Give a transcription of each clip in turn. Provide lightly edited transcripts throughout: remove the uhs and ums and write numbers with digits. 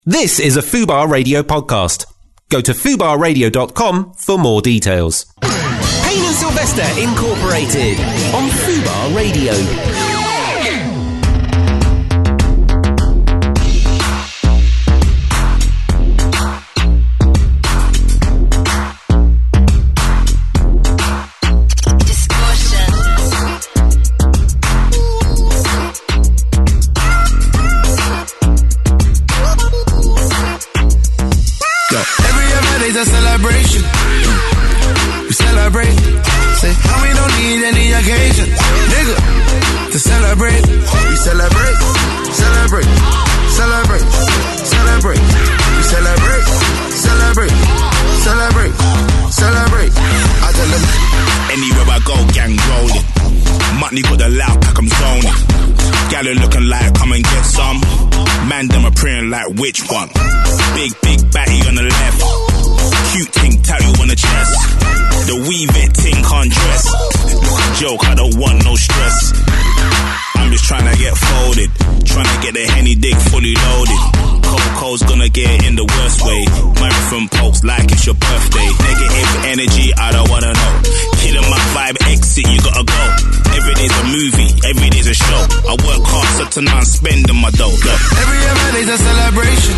This is a Fubar Radio podcast. Go to fubarradio.com for more details. Payne and Sylvester Incorporated on Fubar Radio. A celebration. We celebrate. Say how we don't need any occasion, nigga, to celebrate. We celebrate, celebrate, celebrate, celebrate. We celebrate, celebrate, celebrate, celebrate. I tell them anywhere I go, gang rolling. Mutney got the loud pack, I'm zoning. Gallon looking like come and get some. Man, them are praying like which one? Big batty on the left. Cute thing tattoo on the chest. The weave it ting can't dress. Joke, I don't want no stress. I'm just trying to get folded. Trying to get the Henny dick fully loaded. Coco's gonna get it in the worst way. Microphone pokes like it's your birthday. Negative energy, I don't wanna know. Killing my vibe, exit, you gotta go. Every day's a movie, every day's a show. I work hard, so tonight I'm spending my dough. Look. Every day's a celebration.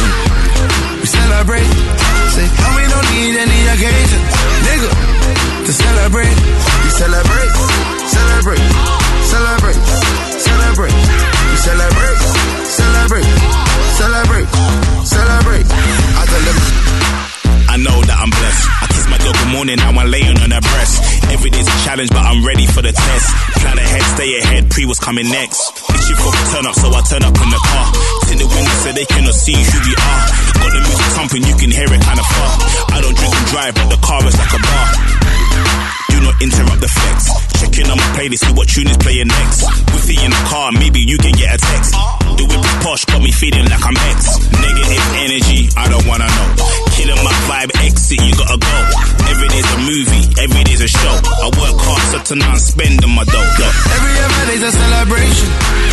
We celebrate. Say how we don't need any occasion, nigga, to celebrate. We celebrate, celebrate, celebrate, celebrate. We celebrate, celebrate, celebrate, celebrate. I tell them I know that I'm blessed. I kiss my girl good morning, now I'm laying on her breast. Every day's a challenge, but I'm ready for the test. Plan ahead, stay ahead, pre what's coming next. It's your fucking turn up, so I turn up in the car. Tint the window so they cannot see who we are. Got the music thumping, you can hear it kinda far. I don't drink and drive, but the car is like a bar. Do not interrupt the flex. Checking on my playlist, see what tune is playing next. With it in the car, maybe you can get a text. The whip is posh, got me feeling like I'm X. Negative energy, I don't wanna know. Killing my vibe, exit, you gotta go. Every day's a movie, every day's a show. I work hard, so tonight I'm spending my dough. Look. Every day's a celebration.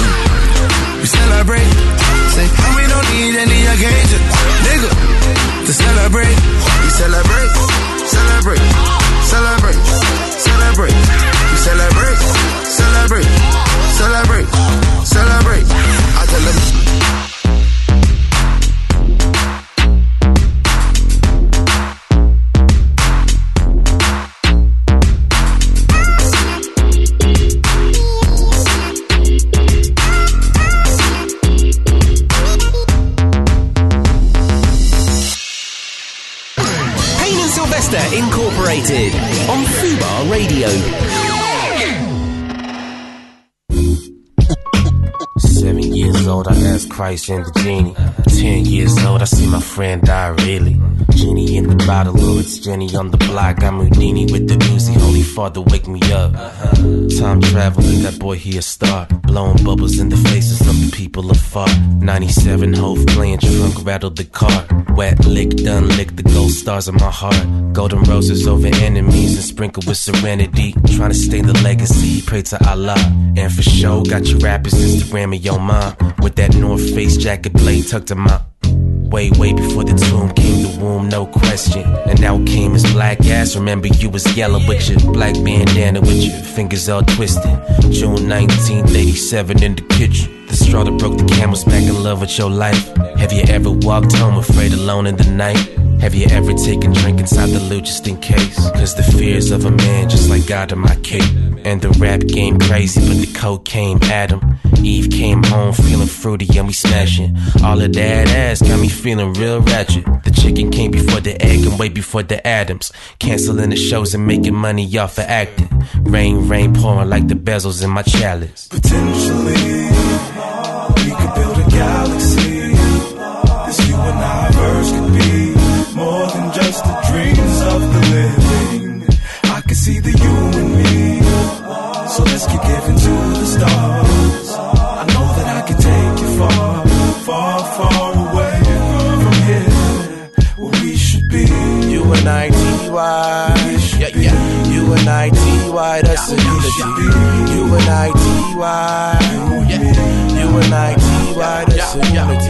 We celebrate. Say how we don't need any occasion, nigga, to celebrate. We celebrate, celebrate, celebrate, celebrate. We celebrate, celebrate, celebrate, celebrate. I tell them Incorporated on Fubar Radio. 7 years old, I asked Christ and the genie. 10 years old, I see my friend die really. Genie in the bottle, oh, it's Jenny on the block. I'm Houdini with the Uzi, Holy Father, wake me up. Time traveling, that boy, he a star. Blowing bubbles in the faces of the people afar. 97 Hove playing trunk, rattled the car. Wet lick, done lick, the gold stars in my heart. Golden roses over enemies and sprinkled with serenity. Trying to stay the legacy, pray to Allah. And for sure, got your rappers Instagram and your mom. With that North Face jacket blade tucked in my way before the tomb came the womb, no question. And now came his black ass. Remember you was yellow with your black bandana with your fingers all twisted. June 19th, 87 in the kitchen. The straw that broke the camel's back, in love with your life. Have you ever walked home afraid alone in the night? Have you ever taken drink inside the loot just in case? Cause the fears of a man just like God in my cape. And the rap game crazy, but the cocaine had him. Eve came home feeling fruity and we smashing. All of that ass got me feeling real ratchet. The chicken came before the egg and way before the Adams. Canceling the shows and making money off of acting. Rain pouring like the bezels in my chalice. potentially we could build a galaxy. This you and I verse could be more than just the dreams of the living. I can see the you and me, so let's keep giving to the stars. I know that I can take you far, far, far away from here, where we should be. You and I, T.Y. Yeah. You and I, T.Y. That's a unity. You and I, T.Y. Yeah. You and I, T.Y. That's a unity.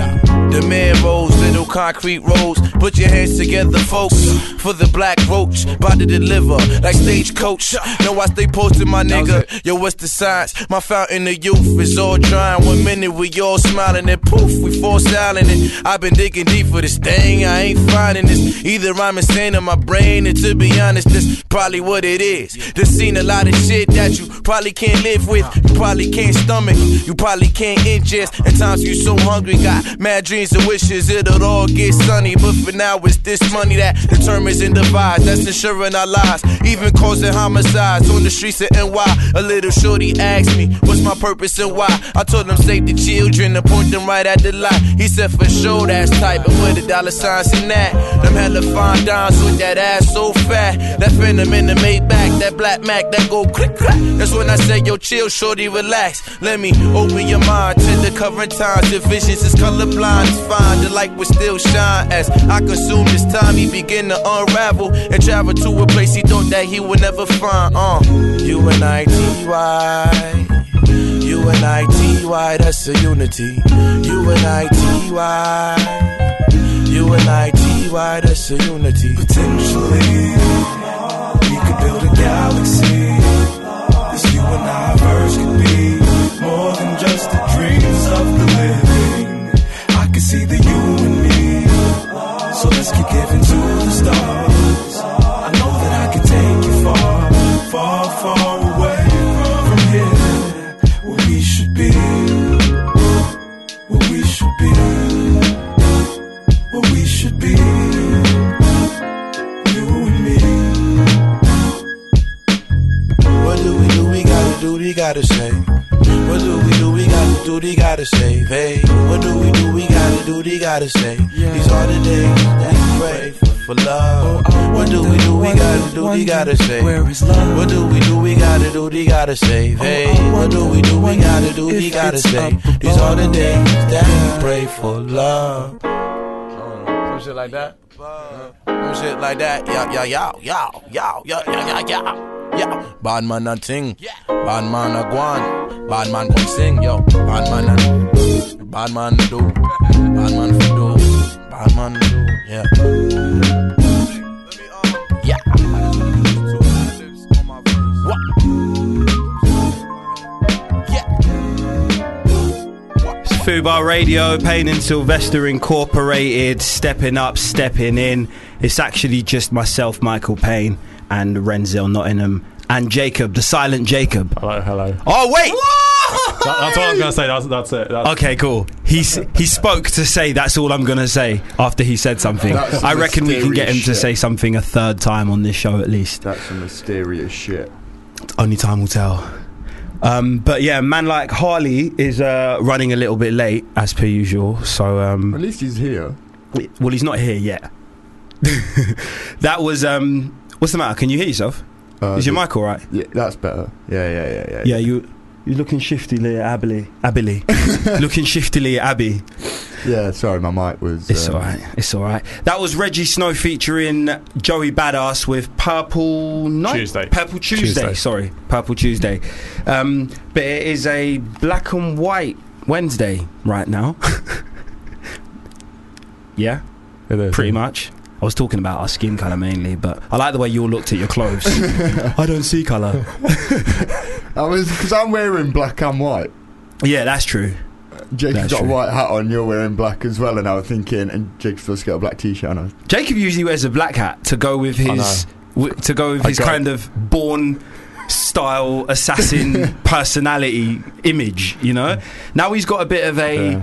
The man rolls, little concrete rolls. Put your hands together, folks, for the black roach. About to deliver, like stagecoach. Know I stay posted, my nigga. Yo, what's the science? My fountain of youth is all drying. 1 minute we all smiling, and poof, we fall silent. And I've been digging deep for this thing, I ain't finding this. Either I'm insane in my brain, and to be honest, this probably what it is. Just seen a lot of shit that you probably can't live with. You probably can't stomach, you probably can't ingest. At times you so hungry, got mad dreams and wishes it'll all get sunny. But for now it's this money that determines and divides, that's ensuring our lives, even causing homicides on the streets of NY. A little shorty asked me, what's my purpose and why? I told him save the children and point them right at the light. He said for sure that's tight, but with the dollar signs in that. Them hella fine dimes with that ass so fat. That Phantom in the Maybach, that Black Mac, that go click clack. That's when I say yo chill shorty relax. Let me open your mind to the current times. Your visions is colorblind, it's fine. The light will still shine as I consume this time. He begin to unravel and travel to a place he thought that he would never find. U-N-I-T-Y, U-N-I-T-Y, that's a unity. U-N-I-T-Y, U-N-I-T-Y, that's a unity. Potentially, we could build a galaxy. This you and I verse could be more than just the dreams of the living. I can see the you and me, so let's keep giving to the stars. I know that I can take you far, far, far away from here, where we should be, where we should be, where we should be, you and me. What do? We gotta say. What do? We gotta do, they gotta say. Hey, what do? We gotta do, they gotta say. These are the days that we pray for love. What do? We gotta do, they gotta say. Where is love? What do? We gotta do, they gotta say. Hey, what do? We gotta do, they gotta say. These are the days that we pray for love. Some shit like that. Some shit like that. Yeah. Bad man a ting, bad man a guan, bad man gon' sing, yo. Bad man a do, bad man for do, bad man do, yeah. Yeah. What? It's Fubar Radio, Payne and Sylvester Incorporated, stepping up, stepping in. It's actually just myself, Michael Payne, and Renzel Nottingham, and Jacob, the silent Jacob. Hello. Oh wait, that's what I'm gonna say. That's it. Okay, cool. He spoke to say that's all I'm gonna say after he said something. I reckon we can get him to say something a third time on this show at least. That's some mysterious shit. Only time will tell. But yeah, man like Harley is running a little bit late as per usual. So at least he's here. Well, he's not here yet. That was what's the matter? Can you hear yourself? Is your mic all right? Yeah, that's better. Yeah. Yeah, you're looking shiftily at Abby. Looking shiftily at Abby. Yeah, sorry, my mic was... It's alright. That was Reggie Snow featuring Joey Badass with Purple Tuesday. Purple Tuesday. But it is a black and white Wednesday right now. Yeah, it is, pretty much. I was talking about our skin colour mainly, but I like the way you all looked at your clothes. I don't see colour. Because I'm wearing black and white. Yeah, that's true. Jacob's got a white hat on, you're wearing black as well, and I was thinking, and Jacob's supposed to get a black t-shirt on. Jacob usually wears a black hat to go with his kind of born style assassin personality image, you know. Now he's got a bit of a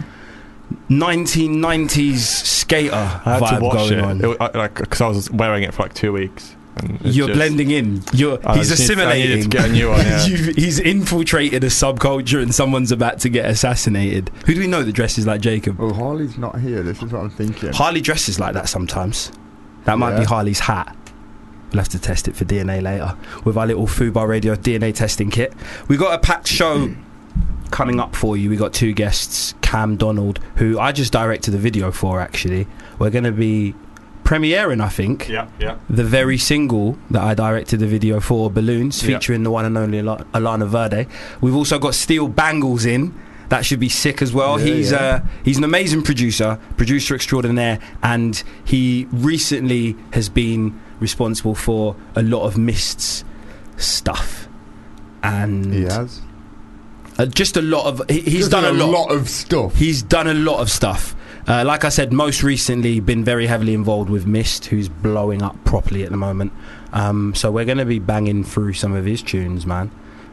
1990s skater vibe going on. Because I was wearing it for like 2 weeks. You're blending in. He's assimilating. To get a new one, yeah. He's infiltrated a subculture, and someone's about to get assassinated. Who do we know that dresses like Jacob? Oh, Harley's not here. This is what I'm thinking. Harley dresses like that sometimes. That might be Harley's hat. We'll have to test it for DNA later with our little Fubar Radio DNA testing kit. We got a packed show coming up for you. We got 2 guests, Cam Donald, who I just directed the video for. Actually, we're going to be premiering, I think, the very single that I directed the video for, Balloons, featuring the one and only Alana Verde. We've also got Steel Bangles in, That should be sick as well. Yeah, He's an amazing producer extraordinaire, and he recently has been responsible for a lot of Mist's stuff. And He has. just a lot of he's Just done a lot of stuff. He's done a lot of stuff. Like I said, most recently been very heavily involved with Mist, who's blowing up properly at the moment. So we're going to be banging through some of his tunes, man.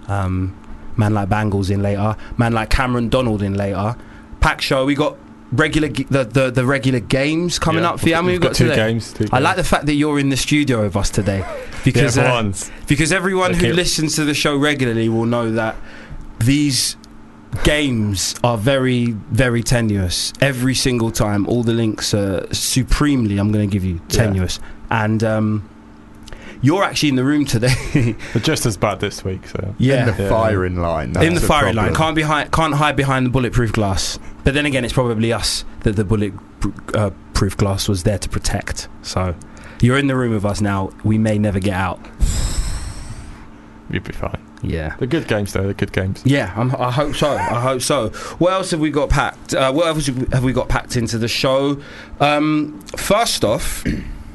Man like Bangles in later. Man like Cameron Donald in later. Pack show. We got the regular games coming up for you. How many we got two today? games. I like the fact that you're in the studio with us today, because because everyone who listens to the show regularly will know that these games are very, very tenuous. Every single time, all the links are supremely, I'm going to give you, tenuous. And you're actually in the room today. But just as bad this week, so In the firing line. In the firing line. Can't hide behind the bulletproof glass. But then again, it's probably us that the bulletproof glass was there to protect. So you're in the room with us now. We may never get out. you'd be fine. Yeah. They're good games, though. They're good games. Yeah, I hope so. I hope so. What else have we got packed? What else have we got packed into the show? First off,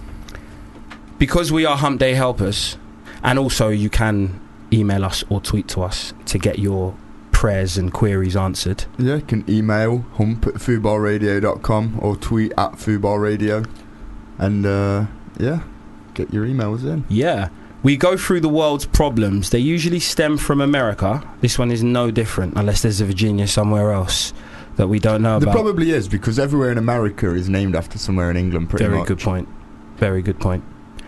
because we are Hump Day helpers, and also you can email us or tweet to us to get your prayers and queries answered. Yeah, you can email hump@fubarradio.com or tweet @fubarradio, and get your emails in. Yeah. We go through the world's problems. They usually stem from America. This one is no different, unless there's a Virginia somewhere else that we don't know about. There probably is, because everywhere in America is named after somewhere in England, pretty much. Very good point. Very good point.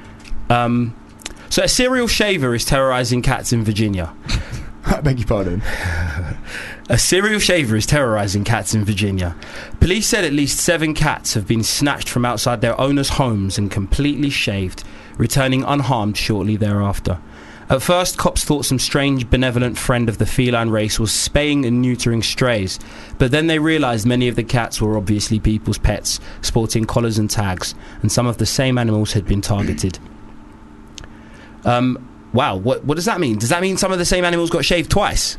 So a serial shaver is terrorising cats in Virginia. I beg your pardon. A serial shaver is terrorising cats in Virginia. Police said at least 7 cats have been snatched from outside their owners' homes and completely shaved, returning unharmed shortly thereafter. At first, cops thought some strange, benevolent friend of the feline race was spaying and neutering strays, but then they realised many of the cats were obviously people's pets, sporting collars and tags, and some of the same animals had been targeted. Wow, what does that mean? Does that mean some of the same animals got shaved twice?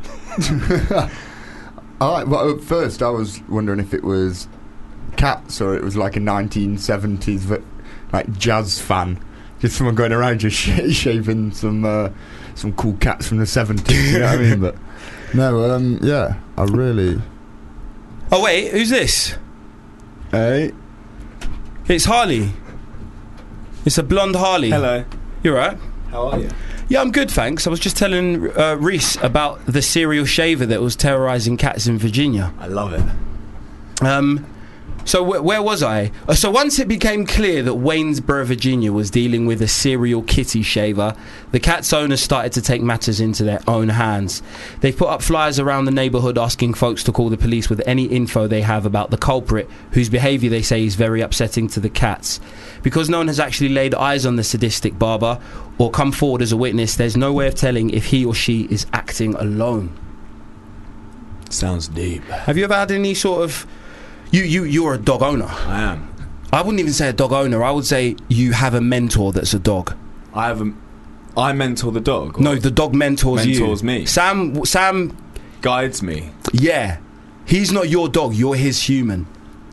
Well, at first I was wondering if it was cats or it was like a 1970s like jazz fan, just someone going around just shaving some cool cats from the 70s. You know what I mean? But no, yeah, I really. Oh wait, who's this? Hey, It's Harley. It's a blonde Harley. Hello. You alright? How are you? Yeah, I'm good, thanks. I was just telling Reese about the serial shaver that was terrorising cats in Virginia. I love it. So where was I? So once it became clear that Waynesboro, Virginia was dealing with a serial kitty shaver, the cat's owners started to take matters into their own hands. They put up flyers around the neighbourhood asking folks to call the police with any info they have about the culprit, whose behaviour they say is very upsetting to the cats. Because no one has actually laid eyes on the sadistic barber or come forward as a witness, there's no way of telling if he or she is acting alone. Sounds deep. Have you ever had any sort of... You're a dog owner. I am. I wouldn't even say a dog owner. I would say you have a mentor that's a dog. I mentor the dog? No, the dog mentors you. Mentors me. Sam guides me. Yeah. He's not your dog, you're his human.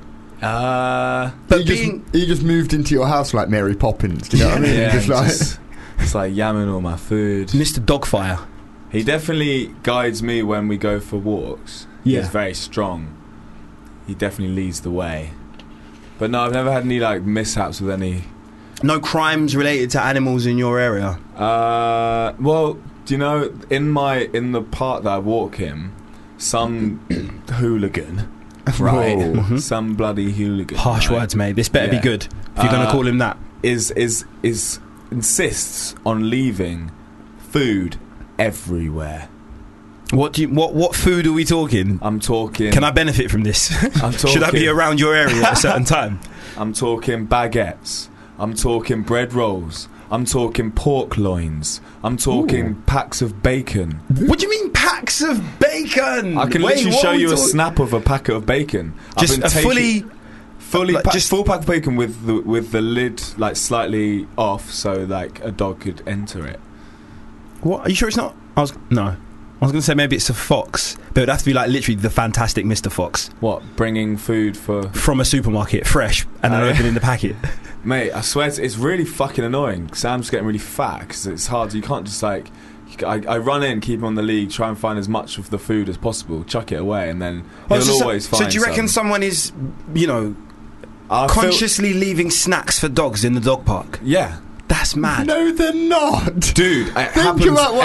But he just moved into your house like Mary Poppins. Do you know what I mean? Yeah, it's like yamming all my food. Mr. Dogfire. He definitely guides me when we go for walks. Yeah. He's very strong. He definitely leads the way. But no, I've never had any like mishaps with any. No crimes related to animals in your area? Well, do you know, in the park that I walk in, some hooligan, right? Mm-hmm. Some bloody hooligan. Harsh words, mate. This better be good if you're going to call him that. Is insists on leaving food everywhere. What food are we talking? I'm talking. Can I benefit from this? I'm talking. Should I be around your area at a certain time? I'm talking baguettes. I'm talking bread rolls. I'm talking pork loins. I'm talking packs of bacon. What do you mean packs of bacon? I can literally show you a snap of a packet of bacon. Just a full pack of bacon with the lid like slightly off, so like a dog could enter it. What? Are you sure it's not? No. I was going to say maybe it's a Fox, but it would have to be like literally the Fantastic Mr. Fox. What, bringing food from a supermarket, fresh, and then opening the packet. Mate, I swear it's really fucking annoying. Sam's getting really fat because it's hard. You can't just like... I run in, keep him on the league, try and find as much of the food as possible, chuck it away, and then he'll always find. So do you reckon someone is, consciously leaving snacks for dogs in the dog park? Yeah. That's mad. No, they're not. Dude, it happens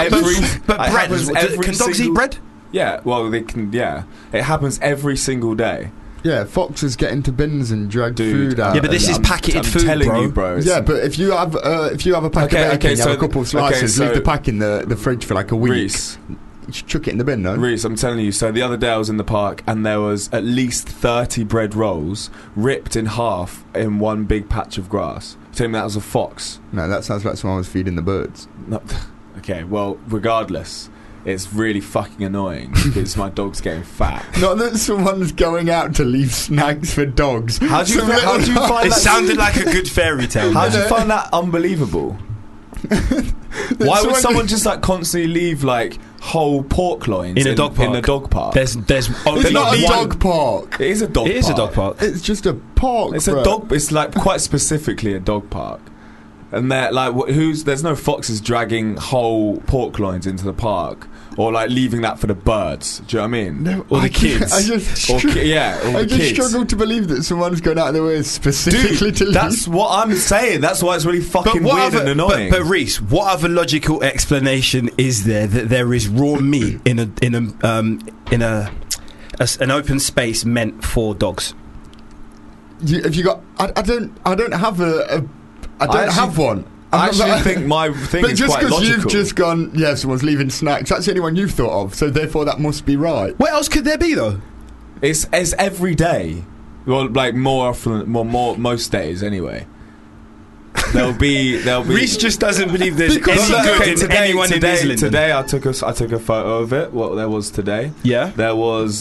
Can dogs eat bread? Yeah, well, they can, yeah. It happens every single day. Yeah, foxes get into bins and drag food out. Yeah, but this is packeted food, telling you, bro. Yeah, but if you have a pack of bacon, you have a couple of slices, leave the pack in the fridge for like a week. Reese, you should chuck it in the bin, no? Reese, I'm telling you. So the other day I was in the park and there was at least 30 bread rolls ripped in half in one big patch of grass. Tell me that was a fox. No, that sounds like someone was feeding the birds. No. Okay, well, regardless, it's really fucking annoying because my dog's getting fat. Not that someone's going out to leave snacks for dogs. How do you find it that? It sounded like a good fairy tale. How do you find that unbelievable? Why would someone just like constantly leave like whole pork loins in a dog park? In a dog park. There's it's not a dog park. It is a dog park. It is a dog park. It's just a park. It's a dog. It's like quite specifically a dog park. And they're like, there's no foxes dragging whole pork loins into the park, or like leaving that for the birds. Do you know what I mean? No, or the kids. I just struggle to believe that someone's going out of their way specifically to leave. That's what I'm saying. That's why it's really fucking weird and annoying. But Reese, what other logical explanation is there that there is raw meat in an open space meant for dogs? Have you got? I don't have I don't have one. I actually think my thing is quite logical. But just because you've just gone, yeah, someone's leaving snacks, that's the only one you've thought of, so therefore that must be right. What else could there be, though? It's every day. Well, like more often, most days anyway. There'll be. Reese just doesn't believe there's any good in anyone in Islington. Today I took a photo of it. What there was today. Yeah. There was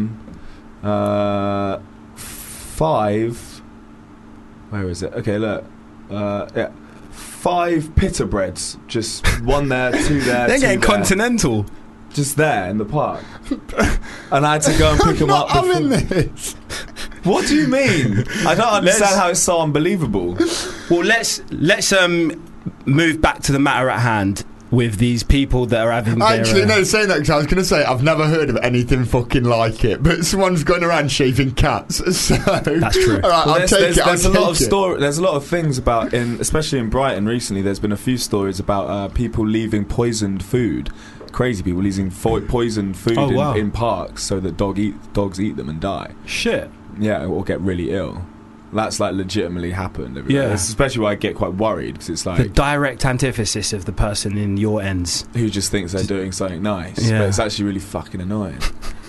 5. Where is it? Okay, look. 5 pita breads, just one there, 2 there. They're getting continental. Just there in the park, and I had to go and pick them up. I'm in this. What do you mean? I don't understand how it's so unbelievable. Well, let's move back to the matter at hand. With these people that are having saying that because I was going to say I've never heard of anything fucking like it, but someone's going around shaving cats, so that's true. All right, I'll take it. There's a lot of things about, especially in Brighton recently. There's been a few stories about people leaving poisoned food. Crazy people leaving poisoned food in parks so that dogs eat them and die. Shit. Yeah, or get really ill. That's like legitimately happened. Yeah, it's especially why I get quite worried because it's like the direct antithesis of the person in your ends who just thinks they're doing something nice, but it's actually really fucking annoying.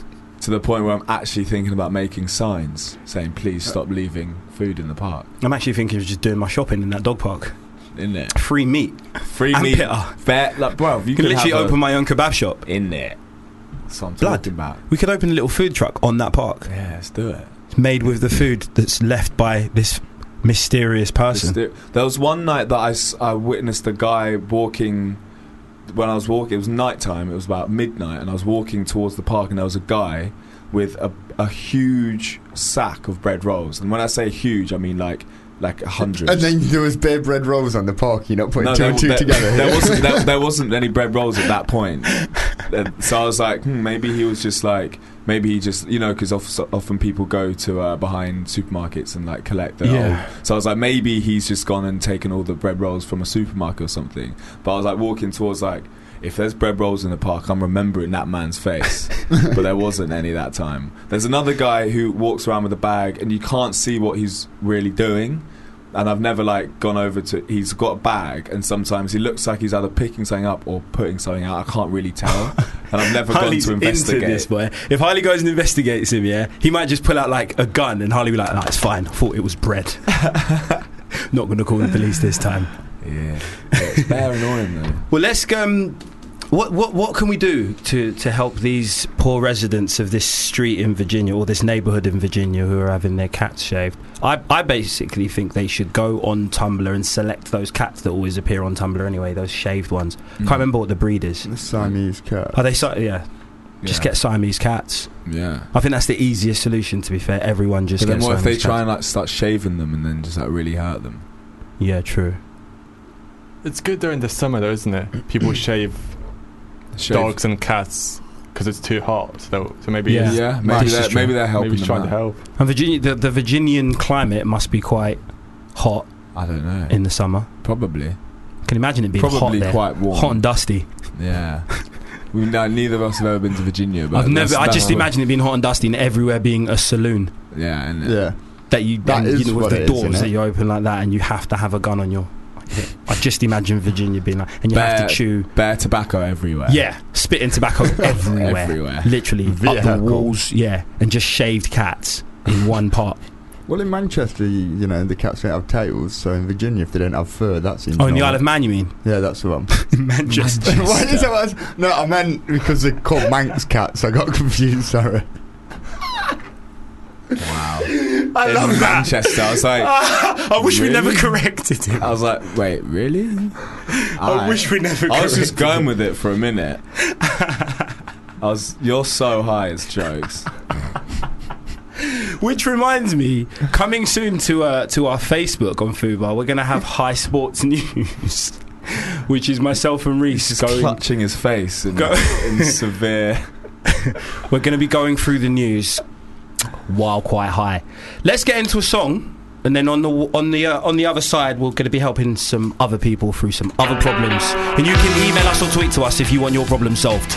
To the point where I'm actually thinking about making signs saying please stop leaving food in the park. I'm actually thinking of just doing my shopping in that dog park. In there, free meat, pitta. Fair, like, bro, you can literally open my own kebab shop in there. That's what I'm talking about. We could open a little food truck on that park. Yeah, let's do it. Made with the food that's left by this mysterious person. There was one night that I witnessed a guy walking. When I was walking, it was night time. It was about midnight, and I was walking towards the park, and there was a guy with a huge sack of bread rolls. And when I say huge, I mean like 100. And then there was bare bread rolls on the park. You're not putting two and two together. There wasn't any bread rolls at that point. So I was like, maybe he was just like. Maybe he just, because often people go to behind supermarkets and like collect their old. So I was like, maybe he's just gone and taken all the bread rolls from a supermarket or something. But I was like walking towards like, if there's bread rolls in the park, I'm remembering that man's face. But there wasn't any that time. There's another guy who walks around with a bag and you can't see what he's really doing. And I've never like gone over to. He's got a bag, and sometimes he looks like he's either picking something up or putting something out. I can't really tell, and I've never gone to investigate. Into this, boy. If Harley goes and investigates him, he might just pull out like a gun, and Harley be like, "No, it's fine. I thought it was bread. Not going to call the police this time." Yeah, it's very annoying though. Well, let's What can we do to help these poor residents of this street in Virginia or this neighbourhood in Virginia who are having their cats shaved? I basically think they should go on Tumblr and select those cats that always appear on Tumblr anyway, those shaved ones. Can't remember what the breed is. The Siamese cat. Are they just get Siamese cats. Yeah, I think that's the easiest solution, to be fair. Everyone just but then gets what if they Siamese try cats. and like start shaving them and then just like really hurt them? Yeah, true. It's good during the summer though, isn't it? People shave dogs and cats because it's too hot. So maybe maybe they're helping maybe them trying out. to help. And Virginia, the Virginian climate must be quite hot I don't know. in the summer. Probably. Can you imagine it being Probably hot there? quite warm. Hot and dusty. Yeah. Neither of us have ever been to Virginia, but I just imagine it being hot and dusty and everywhere being a saloon. Yeah, and Yeah. That you is know, with what the it is, doors isn't that it? you open like that, and you have to have a gun on your. I just imagine Virginia being like, and you have to chew. Bare tobacco everywhere. Yeah, spitting tobacco everywhere. Everywhere. Literally up the Vehicle. walls. Yeah, and just shaved cats in one pot. Well, in Manchester, you know, the cats don't have tails, so in Virginia, if they don't have fur, that seems Oh, in the normal. Isle of Man, you mean? Yeah, that's the one. Manchester. What is that? No, I meant because they're called Manx cats. I got confused, sorry. Wow. I love in that. Manchester, I was like, I wish we really? never corrected him. I was like, wait, really? I wish we never I was just corrected going him. with it for a minute. You're so high, it's jokes. Which reminds me, coming soon to our Facebook on Fubar, we're going to have High Sports News, which is myself and Reese He's going. clutching his face in severe. We're going to be going through the news while quite high. Let's get into a song, and then on the other side, we're going to be helping some other people through some other problems. And you can email us or tweet to us if you want your problem solved.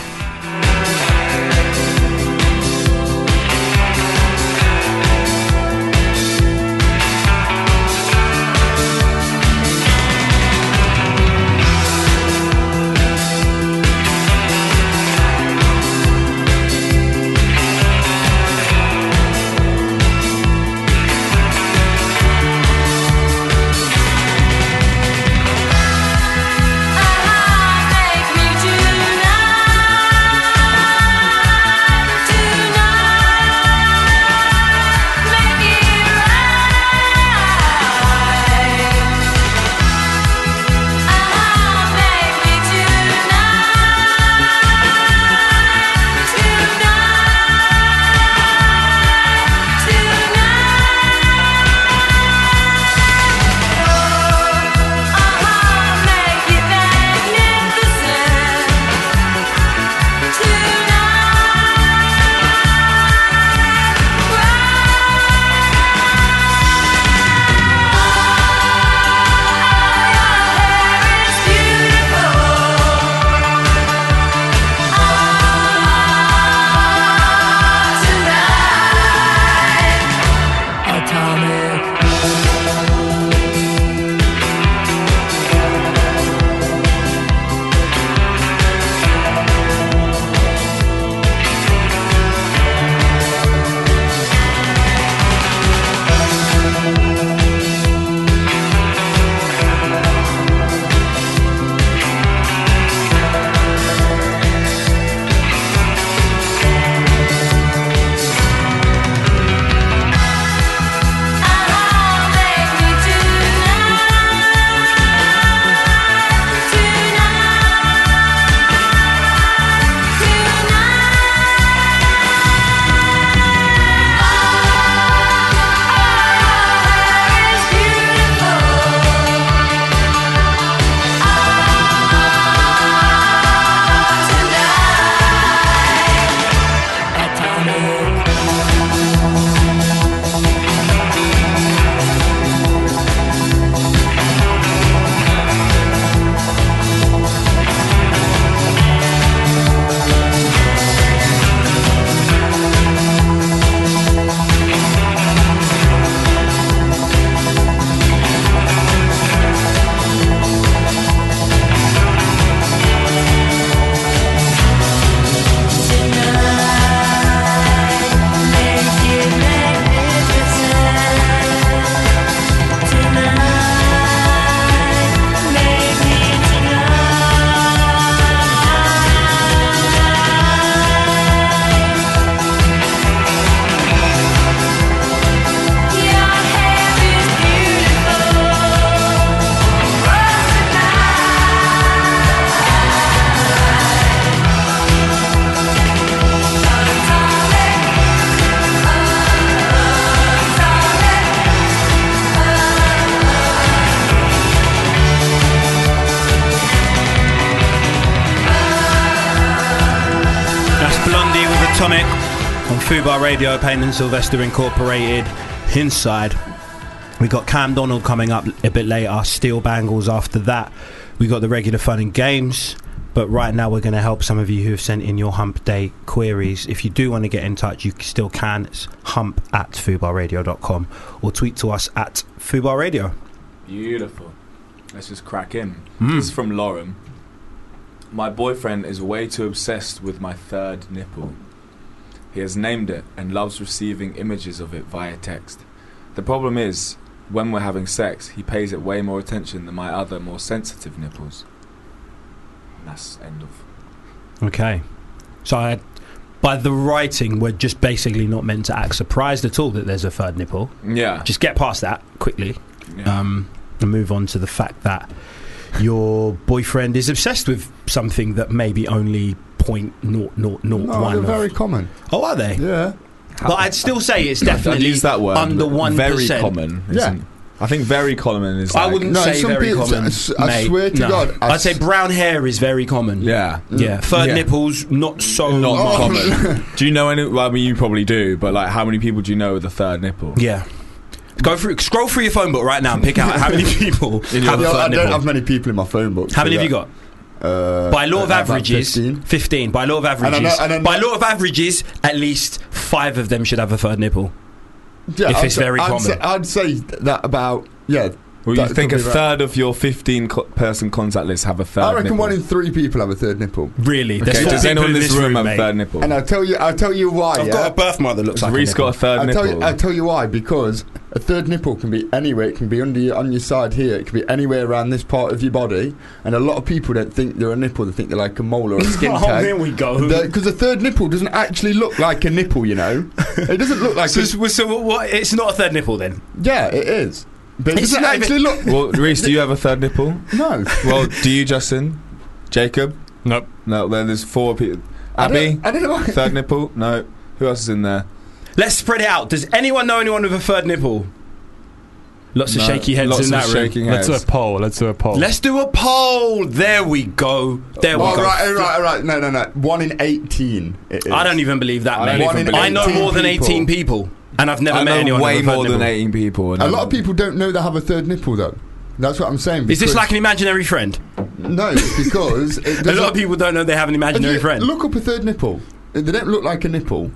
Make me tonight. Fubar Radio, Payne and Sylvester Incorporated. Inside, we got Cam Donald coming up a bit later. Steel Bangles after that. We got the regular fun and games. But right now, we're going to help some of you who have sent in your Hump Day queries. If you do want to get in touch, you still can. It's hump@fubarradio.com or tweet to us at Fubar Radio. Beautiful. Let's just crack in. This is from Lauren. My boyfriend is way too obsessed with my third nipple. He has named it and loves receiving images of it via text. The problem is, when we're having sex, he pays it way more attention than my other, more sensitive nipples. And that's end of. Okay. So by the writing, we're just basically not meant to act surprised at all that there's a third nipple. Yeah. Just get past that quickly. Yeah. And move on to the fact that your boyfriend is obsessed with something that maybe only 0.0001. No, they're very common. Oh, are they? Yeah. But I'd still say it's definitely use that word, under 1%. Very common. Yeah. I think very common is. I like, wouldn't No, say some very people- common. I mate. swear to No. God, I'd say brown hair is very common. Yeah. Yeah. Third Yeah. nipples, not so Not much. common. Do you know any? Well, I mean, you probably do, but like, how many people do you know with a third nipple? Yeah. Scroll through your phone book right now and pick out how many people have a I third don't nipple. have many people in my phone book. How many have you got? By law of about averages, 15. By law of averages, by law of averages, at least 5 of them should have a third nipple. Yeah, if it's very common. I'd say that about, yeah. Well, you that think a could be third of your 15-person contact list have a third I reckon nipple? 1 in 3 people have a third nipple. Really? Okay, There's does four anyone in people this room have a mate. third nipple? And I'll tell you why. I've got a birth mark that looks like Reece a got a nipple. third nipple. I'll tell you why, because a third nipple can be anywhere. It can be on your side here. It can be anywhere around this part of your body. And a lot of people don't think they're a nipple. They think they're like a mole or a skin Oh, tag. here we go. Because a third nipple doesn't actually look like a nipple, you know. It doesn't look like So what? It's not a third nipple then? Yeah, it is. But it It's doesn't not actually look... Well, Reece, do you have a third nipple? No. Well, do you, Justin? Jacob? Nope. No, then there's 4 people. Abby? I don't know why. Third nipple? No. Who else is in there? Let's spread it out. Does anyone know anyone with a third nipple? Lots of No, shaky heads lots in of that room. shaking Let's heads. do a poll. Let's do a poll. Let's do a poll. There we go. There we Oh, go. right. No. 1 in 18. It is. I don't even believe that, I mate. don't even believe I know 18 more than 18 people, and I've never I met know anyone way with a third more than nipple. 18 people. A lot of people don't know they have a third nipple, though. That's what I'm saying. Is this because- like an imaginary friend? No, because it A doesn't... lot of people don't know they have an imaginary friend. Look up a third nipple. They don't look like a nipple.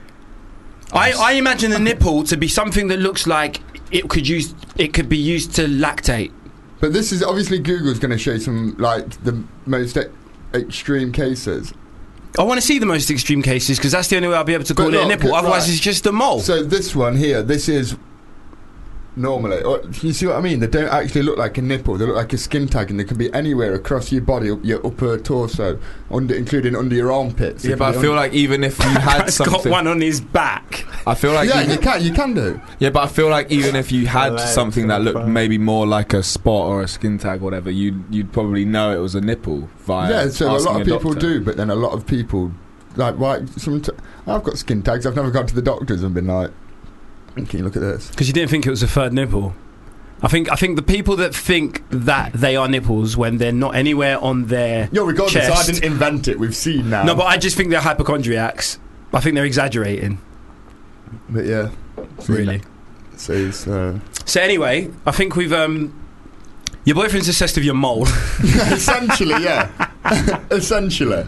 I imagine a nipple to be something that looks like it could be used to lactate. But this is obviously Google's going to show some like the most extreme cases. I want to see the most extreme cases because that's the only way I'll be able to call But it a look, nipple. Otherwise, right. it's just a mole. So this one here, this is normally. You see what I mean? They don't actually look like a nipple. They look like a skin tag, and they can be anywhere across your body, up your upper torso, including under your armpits. Yeah, but I feel like even if you had He's something, got one on his back. I feel like yeah, even, you can do. yeah, but I feel like even if you had something that looked maybe more like a spot or a skin tag, or whatever, you'd probably know it was a nipple via. Yeah, so a asking lot of people doctor. do, but then a lot of people like why? I've got skin tags. I've never gone to the doctors and been like, "Can you look at this?" Because you didn't think it was a third nipple. I think the people that think that they are nipples when they're not anywhere on their Yo, regardless, chest. I didn't invent it. We've seen now. No, but I just think they're hypochondriacs. I think they're exaggerating. But yeah, Really. So it's, So anyway, I think we've your boyfriend's obsessed with your mole. essentially, yeah, essentially.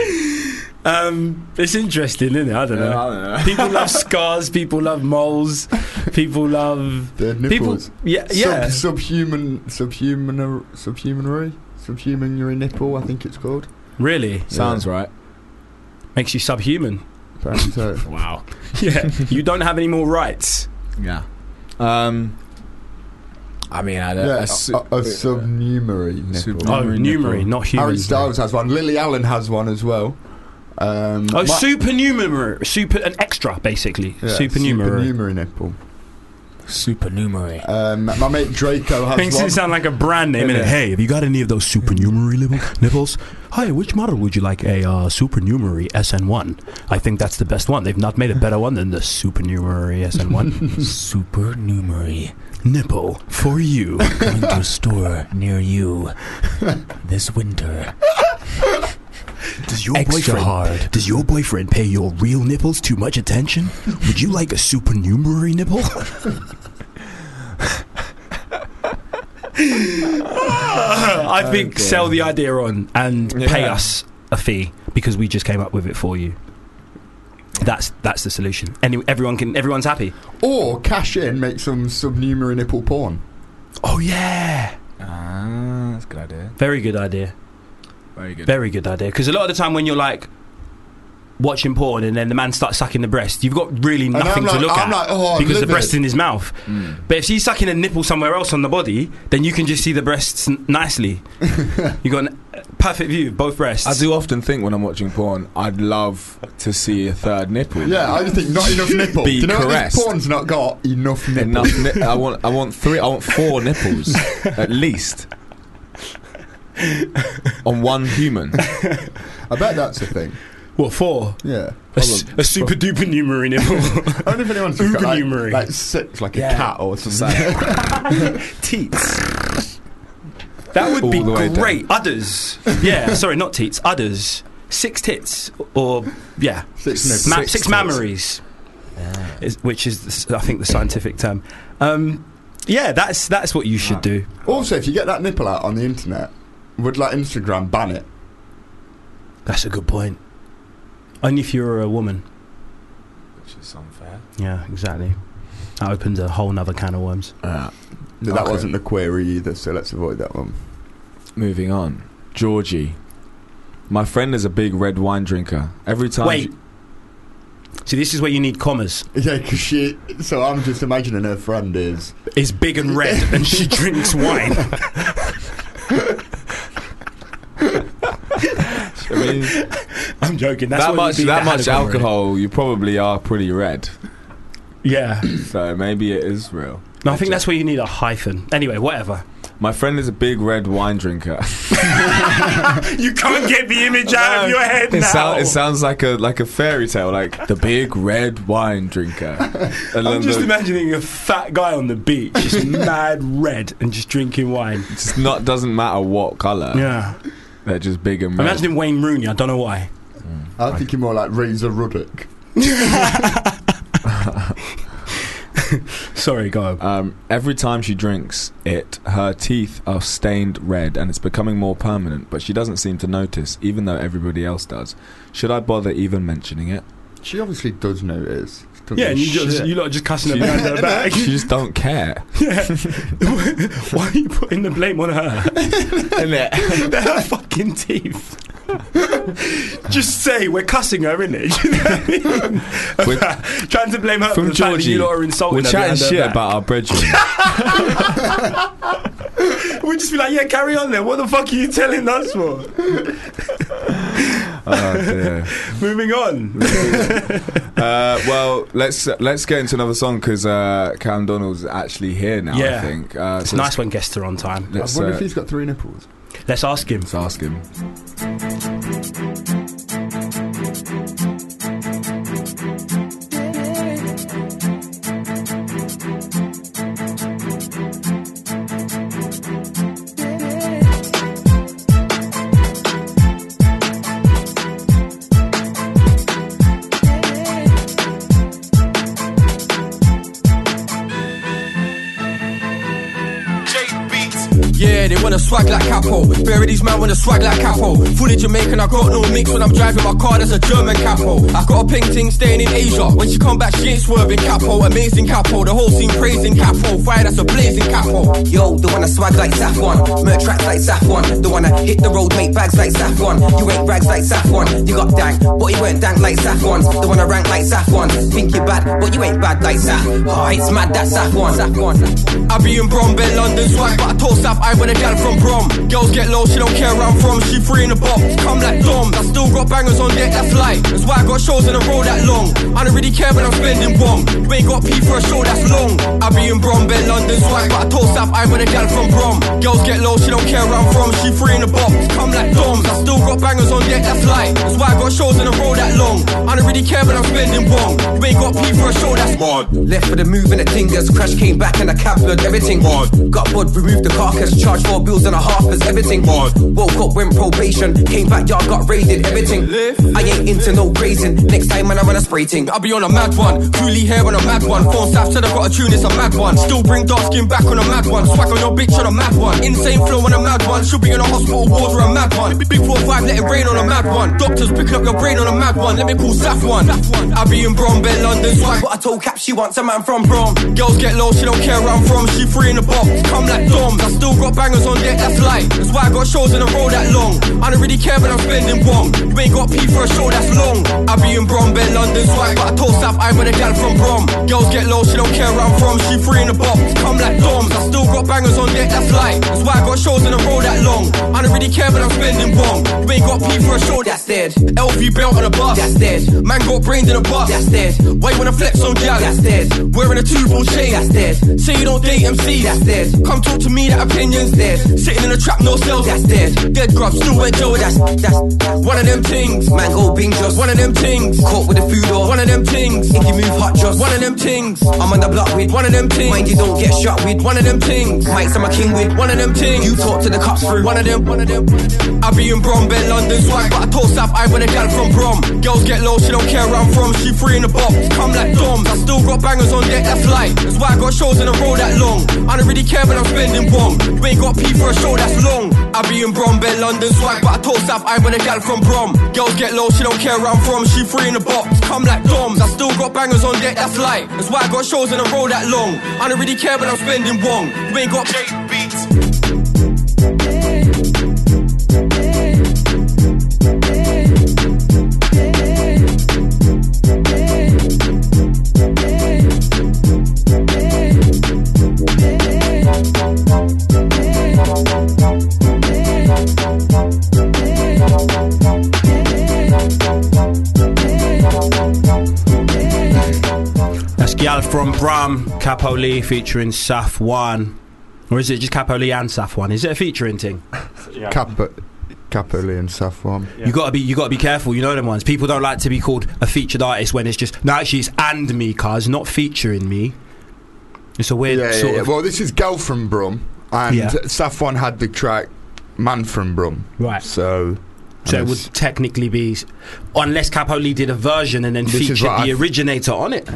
It's interesting, isn't it? I don't know. I don't know. People love scars. People love moles. People love The nipples. people. Yeah. Subhumanary nipple. I think it's called. Really Sounds right. makes you subhuman. Apparently so. Wow. Yeah. You don't have any more rights. Yeah. I mean, I don't. Yeah, a subnumerary nipple. Supernumerary numerary, nipple. not human. Harry Styles has one. Lily Allen has one as well. Supernumerary, an extra, basically. Yeah, Supernumerary. supernumerary nipple. Supernumerary. My mate Draco has Makes one. it sound like a brand name. Yeah. Innit? Hey, have you got any of those supernumerary nipples? Hi, which model would you like? A supernumerary SN1. I think that's the best one. They've not made a better one than the supernumerary SN1. Supernumerary. Nipple for you. Going to a store near you this winter. Does your boyfriend pay your real nipples too much attention? Would you like a supernumerary nipple? I think sell the idea on and pay us a fee because we just came up with it for you. That's the solution. Everyone's happy. Or cash in, make some supernumerary nipple porn. Oh yeah. That's a good idea. Very good idea. Very good. Very good idea. Because a lot of the time when you're like watching porn and then the man starts sucking the breast, you've got really nothing to look at because the breast's in his mouth. But if he's sucking a nipple somewhere else on the body, then you can just see the breasts nicely. You got a perfect view of both breasts. I do often think when I'm watching porn, I'd love to see a third nipple. Yeah, I just think not enough nipple. Be Do you know caressed. what this porn's not got? Enough nipple. I want 4 nipples at least on one human. I bet that's a thing. What, 4? Yeah. A super duper numerary nipple. I wonder if anyone's just got like 6, like a cat or something. Teats. That would All be the way great. Udders. Yeah, sorry, not teats. Udders. 6 tits. Or, yeah. 6 nipples. 6 mammaries. Which is, I think, the scientific term. Yeah, that's what you should do. Also, if you get that nipple out on the internet, would like Instagram ban it? That's a good point. Only if you're a woman. Which is unfair. Yeah, exactly. That opens a whole nother can of worms. That wasn't the query either, so let's avoid that one. Moving on. Georgie. My friend is a big red wine drinker. Every time... Wait. See, this is where you need commas. Yeah, because so I'm just imagining her friend is big and red and she drinks wine. I mean, I'm joking. That's that much alcohol, you probably are pretty red. Yeah. So maybe it is real. No, I think that's where you need a hyphen. Anyway, whatever. My friend is a big red wine drinker. You can't get the image out of your head now. It sounds like a fairy tale, like the big red wine drinker. And I'm just imagining a fat guy on the beach, just mad red and just drinking wine. It's doesn't matter what colour. Yeah. They're just big and red. I'm imagining Wayne Rooney, I don't know why. I'm thinking more like Razor Ruddock. Sorry, go on. Every time she drinks it, her teeth are stained red and it's becoming more permanent, but she doesn't seem to notice, even though everybody else does. Should I bother even mentioning it? She obviously does notice. Yeah, and you lot are just cussing her behind her back. She just don't care. Yeah. Why are you putting the blame on her? They're her fucking teeth. Just say we're cussing her, innit? You know what I mean? Trying to blame her for the fact that you lot are insulting her. We're chatting shit about our brethren. We'll just be like, yeah, carry on then. What the fuck are you telling us for? Oh dear. Moving on. Well, let's get into another song because Callum Donald's actually here now. Yeah. I think it's nice when guests are on time. I wonder if he's got 3 nipples. Let's ask him. Let's ask him. Yeah, they wanna swag like Capo. Bury these man wanna swag like Capo. Fully Jamaican, I got no mix when I'm driving my car, there's a German Capo. I got a painting staying in Asia. When she come back, she ain't swerving Capo. Amazing Capo, the whole scene praising Capo. Fire, that's a blazing Capo. Yo, the one that swag like Safwan. Merch tracks like Safwan. The one that hit the road, make bags like Safwan. You ain't rags like Safwan. You got dank, but you ain't dank like Safwan. The one that rank like Safwan. Think you bad, but you ain't bad like Saf. Oh, it's mad that Safwan. I be in Brombell, London swag, but I told Saf I want a gal from Brom. Girls get low, she don't care where I'm from. She free in the box, come like Dom. I still got bangers on deck, that's light. That's why I got shows in a row that long. I don't really care when I'm spending bomb. You ain't got P for a show that's long. I be in Brombell, London swag, but I told Saf I want a gal from Brom. Girls get low, she don't care where I'm from. She free in the box, come like Doms. I still got bangers on deck, that's light. That's why I got shows in a row that long. I don't really care when I'm spending bomb. You ain't got P for a show that's mod. Left for the move and the tingers. Crash came back and the cab blood, everything mod. Got bod, removed the carcass. charged 4 bills and a half as everything. Woke up, went probation, came back, y'all got raided, everything. I ain't into no grazing. Next time when I run a spray ting, I'll be on a mad one. Coolie hair on a mad one. Phone staff said I got a tune, it's a mad one. Still bring dark skin back on a mad one. Swag on your bitch on a mad one. Insane flow on a mad one. Should be in a hospital ward or a mad one. Big 4-5, let it rain on a mad one. Doctors picking up your brain on a mad one. Let me call Saf one. I be in Bromby, London swag, but I told Cap she wants a man from Brom. Girls get low, she don't care where I'm from. She free in the box, come like Doms. I still got bangers on deck, that's light. That's why I got shows in a row that long. I don't really care when I'm spending wrong. You ain't got P for a show that's long. I be in Bromby, London swag, but I told Saf I with a gal from Brom. Girls get low, she don't care where I'm from. She free in the box, come like Doms. I still got bangers on deck, that's light. That's why I got shows in a row that long. I don't really care when I'm spending wrong. You ain't got P for a show that's dead. LV belt on a bus, that's dead. Man got brains in a bus, that's dead. Why you wanna flex on gal, that's dead. Wearing a 2-ball chain, that's dead. Say you don't date MC, that's dead. Come talk to me, that opinion's dead. Sitting in a trap, no cells, that's dead. Dead grub, still went Joe, that's one of them things. Man go bing just one of them things. Caught with the food or one of them things. If you move hot just one of them things. I'm on the block with one of them things. Mind you don't get shot with one of them things. Mike's I'm a king with one of them things. You talk to the cops through one of them. I be in Bromby, London swag, but I told Saf I with a gal from Brom. Girls get low, she don't care where I'm from. She free in the box, come like Doms. I still got bangers on deck, that's light. That's why I got shows in a row that long. I don't really care when I'm spending wrong. You ain't got P for a show that's long. I be in Bromby, London swag, but I told Saf I with a gal from Brom. Girls get low, she don't care where I'm from. She free in the box, come like Doms. I still got bangers on deck, that's light. That's why I got shows in a row that long. I don't really care when I'm spending wrong. You ain't got beats. Gal from Brum, Capo Lee featuring Saf One. Or is it just Capo Lee and Saf One? Is it a featuring thing? Yeah. Capo Lee and Saf One. Yeah. You gotta be careful, you know them ones. People don't like to be called a featured artist when it's just no, actually it's and me, cuz not featuring me. It's a weird sort of. Well, this is Gal from Brum, and Saf One had the track Man from Brum. Right. So it would technically be, unless Capo Lee did a version and then featured the originator on it.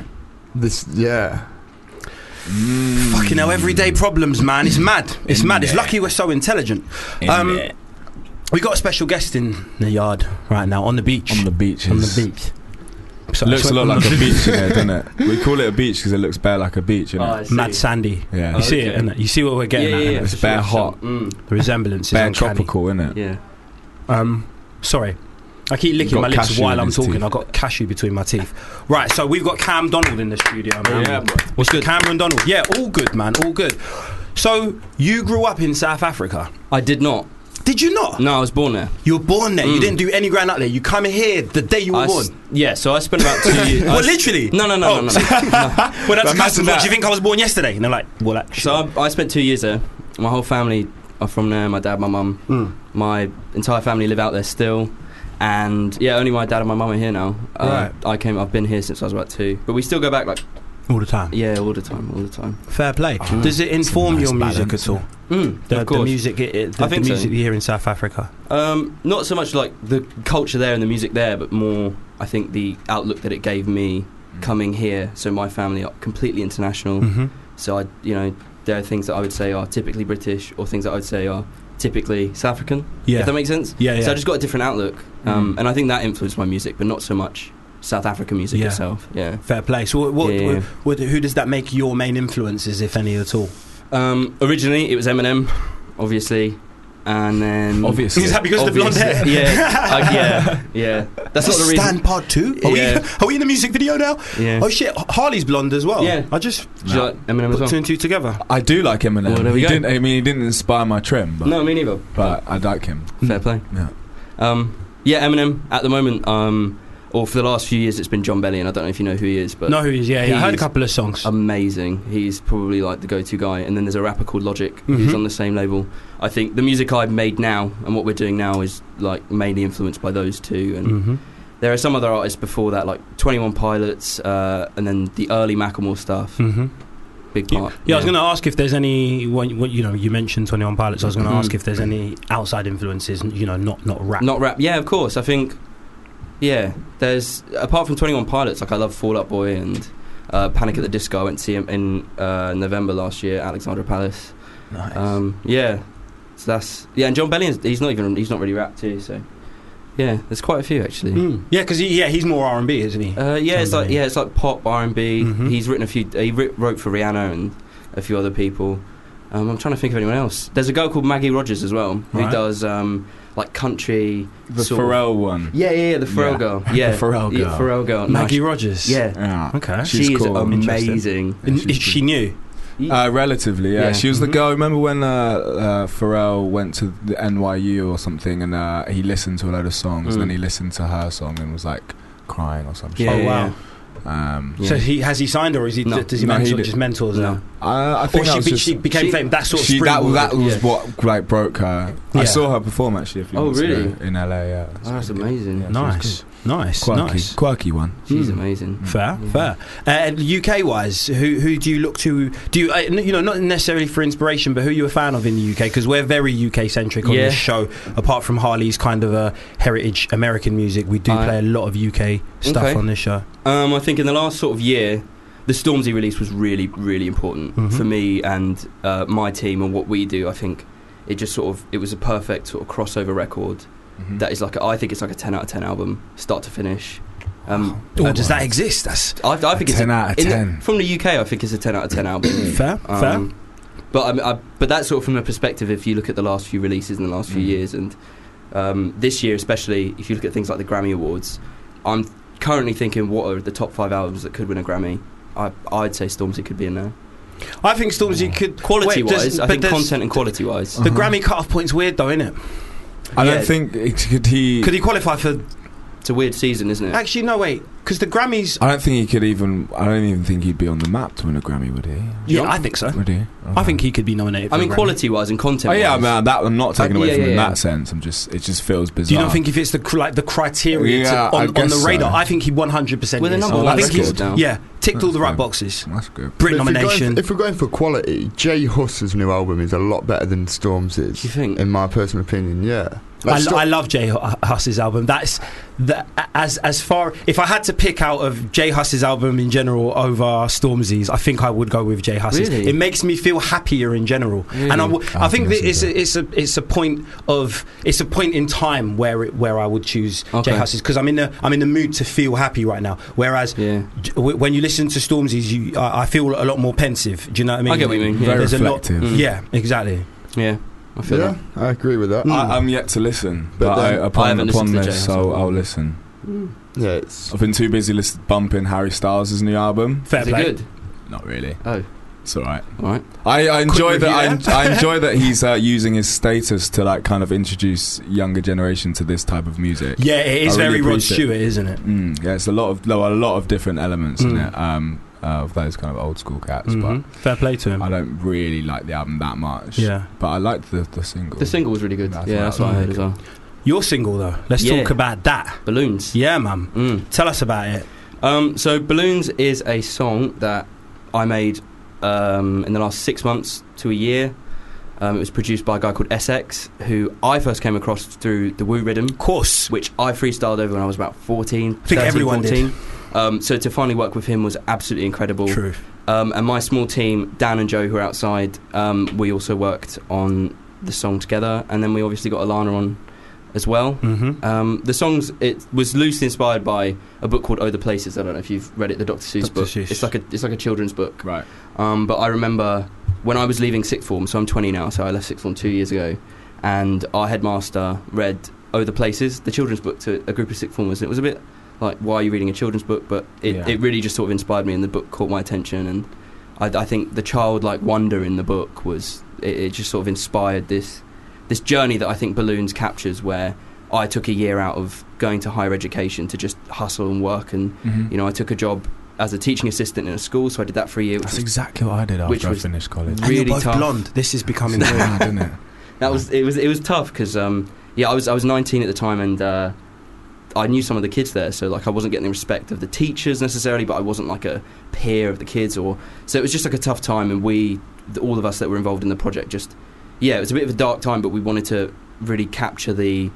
Fucking hell, everyday problems, man. It's mad. It's mad. It's lucky we're so intelligent. We got a special guest in the yard right now, on the beach. On the beach. So looks a lot like a beach in there, doesn't it? We call it a beach because it looks bare like a beach, innit? Mad sandy. Yeah. You see it, innit? You see what we're getting at? Yeah. It's bare hot. The resemblance is bare uncanny. tropical, innit? Yeah. Sorry. I keep licking my lips while I'm talking. I've got cashew between my teeth. Right, so we've got Cam Donald in the studio, man. Yeah, bro. What's good? Cameron Donald. Yeah, all good, man. All good. So, you grew up in South Africa? I did not. Did you not? No, I was born there. You were born there? You didn't do any ground up there? You come here the day you were born? Yeah, so I spent about 2 years... What, literally? No. Well, that's massive. What, do you think I was born yesterday? And they're like, well, actually... So I spent 2 years there. My whole family are from there. My dad, my mum. My entire family live out there still. And yeah, only my dad and my mum are here now. Right. I've been here since I was about 2. But we still go back like... All the time? Yeah, all the time. Fair play. Does it inform your music at all? Of course. The music, I think the music you hear in South Africa? Not so much like the culture there and the music there, but more, I think, the outlook that it gave me coming here. So my family are completely international. So there are things that I would say are typically British, or things that I would say are typically South African. Yeah. If that makes sense? Yeah. So I just got a different outlook. And I think that influenced my music, but not so much South African music itself. Yeah. Fair play. So who does that make your main influences, if any at all? Originally it was Eminem, obviously. And then is that because of the blonde hair? Yeah. That's not the reason. Stan Part 2? Are we in the music video now? Yeah. Oh shit, Harley's blonde as well. Yeah. I just do you like Eminem as well? 2 and 2 together. I do like Eminem. Well, there we go. He didn't inspire my trim. But, no, me neither. But I like him. Fair play. Yeah. Eminem at the moment. Or for the last few years, it's been John Bellion. I don't know if you know who he is, but know who he is. Yeah, I heard a couple of songs. Amazing. He's probably like the go-to guy. And then there's a rapper called Logic who's on the same label. I think the music I've made now and what we're doing now is like mainly influenced by those two. And there are some other artists before that, like 21 Pilots, and then the early Macklemore stuff. big part. Yeah, I was going to ask if there's any. What you mentioned 21 Pilots. I was going to ask if there's any outside influences. Not rap. Not rap. Yeah, of course. I think. Yeah, there's apart from 21 Pilots, like I love Fall Out Boy and Panic at the Disco. I went to see him in November last year, at Alexandra Palace. Nice. Yeah, so that's and John Bellion. He's not really rap too. So yeah, there's quite a few actually. Yeah, because he's more R&B, isn't he? It's like pop R&B. He's written a few. He wrote for Rihanna and a few other people. I'm trying to think of anyone else. There's a girl called Maggie Rogers as well who does like country. The Pharrell one. Yeah, the Pharrell girl. Yeah, the Pharrell girl. Maggie Rogers. Yeah. Okay. She's cool. Amazing. Is she new? Relatively, yeah. She was the girl. Remember when Pharrell went to the NYU or something, and he listened to a load of songs, and then he listened to her song and was like crying or something. Oh wow. So has he signed, or is he? Does he mentor? Just mentors now. I think she became famous. That sort of that was what like broke her. Yeah. I saw her perform actually a few months ago in LA. Yeah, that's amazing. Yeah, Nice. Quirky one. She's amazing. Fair. UK wise, who do you look to? Do you not necessarily for inspiration, but who are you a fan of in the UK? Because we're very UK centric on this show. Apart from Harley's kind of heritage American music, we do play a lot of UK stuff on this show. I think in the last sort of year, the Stormzy release was really, really important for me and my team and what we do. I think it just it was a perfect sort of crossover record. That is I think it's like a 10 out of 10 album, start to finish. Does that exist? I think it's 10 out of 10 from the UK. I think it's a 10 out of 10 album. Fair. But that's sort of from a perspective. If you look at the last few releases in the last few years, and this year especially, if you look at things like the Grammy Awards, I'm currently thinking, what are the top 5 albums that could win a Grammy? I'd say Stormzy could be in there. I think Stormzy could quality-wise. I think content and quality-wise. The Grammy cut-off point's weird, though, isn't it? I don't think could he qualify for. It's a weird season, isn't it? Actually, no, wait, because the Grammys. I don't think he could even. I don't even think he'd be on the map to win a Grammy, would he? Yeah, I think so. Would he? I think he could be nominated. I mean, quality-wise and content. Oh yeah, man. That I'm not taking away from in that sense. It just feels bizarre. Do you not think if it's the criteria on the radar? I think he 100%. With a number one, I think he's ticked all the right boxes. That's good. Brit nomination. If we're going for quality, Jay Huss's new album is a lot better than Stormzy's. Do you think? In my personal opinion, yeah. I love Jay Huss's album. That's as far. If I had to pick out of Jay Huss's album in general over Stormzy's, I think I would go with Jay Huss's. Really? It makes me feel happier in general, and I think that it's a point in time where I would choose Jay Huss's, because I'm in the mood to feel happy right now. Whereas when you listen to Stormzy's, I feel a lot more pensive. Do you know what I mean? I get what you mean. Very reflective. Yeah, exactly. Yeah. I feel that. I agree with that. I'm yet to listen, but upon this, so I'll listen. Yeah, I've been too busy bumping Harry Styles' new album. Fair play. Good? Not really. Oh, it's alright. Alright. I enjoy that. I enjoy that he's using his status to like kind of introduce younger generation to this type of music. Yeah, it is very Rod Stewart, isn't it? Yeah, it's a lot of different elements in it. Of those kind of old school cats, but fair play to him. I don't really like the album that much. Yeah, but I liked the single. The single was really good. That's what I heard as well. Your single though, let's talk about that. Balloons. Yeah, man. Tell us about it. So Balloons is a song that I made in the last 6 months to a year. It was produced by a guy called SX, who I first came across through the Woo Rhythm, of course, which I freestyled over when I was about 14. I think everyone 14. Did. So to finally work with him was absolutely incredible. True. And my small team, Dan and Joe, who are outside, we also worked on the song together, and then we obviously got Alana on as well. The songs, it was loosely inspired by a book called Oh the Places. I don't know if you've read it, the Dr. Seuss book. It's like a children's book. Right. But I remember when I was leaving sixth form, so I'm 20 now, so I left sixth form 2 years ago, and our headmaster read Oh the Places, the children's book, to a group of sixth formers. And it was a bit like, why are you reading a children's book? But it really just sort of inspired me, and the book caught my attention, and I think the childlike wonder in the book was it just sort of inspired this journey that I think Balloons captures, where I took a year out of going to higher education to just hustle and work, and I took a job as a teaching assistant in a school, so I did that for a year. That's exactly what I did after I finished college. Really and you're both tough. Blonde. This is becoming weird, isn't it? It was tough because I was 19 at the time, and I knew some of the kids there, so like I wasn't getting the respect of the teachers necessarily, but I wasn't like a peer of the kids, so it was just like a tough time. And all of us that were involved in the project, it was a bit of a dark time, but we wanted to really capture the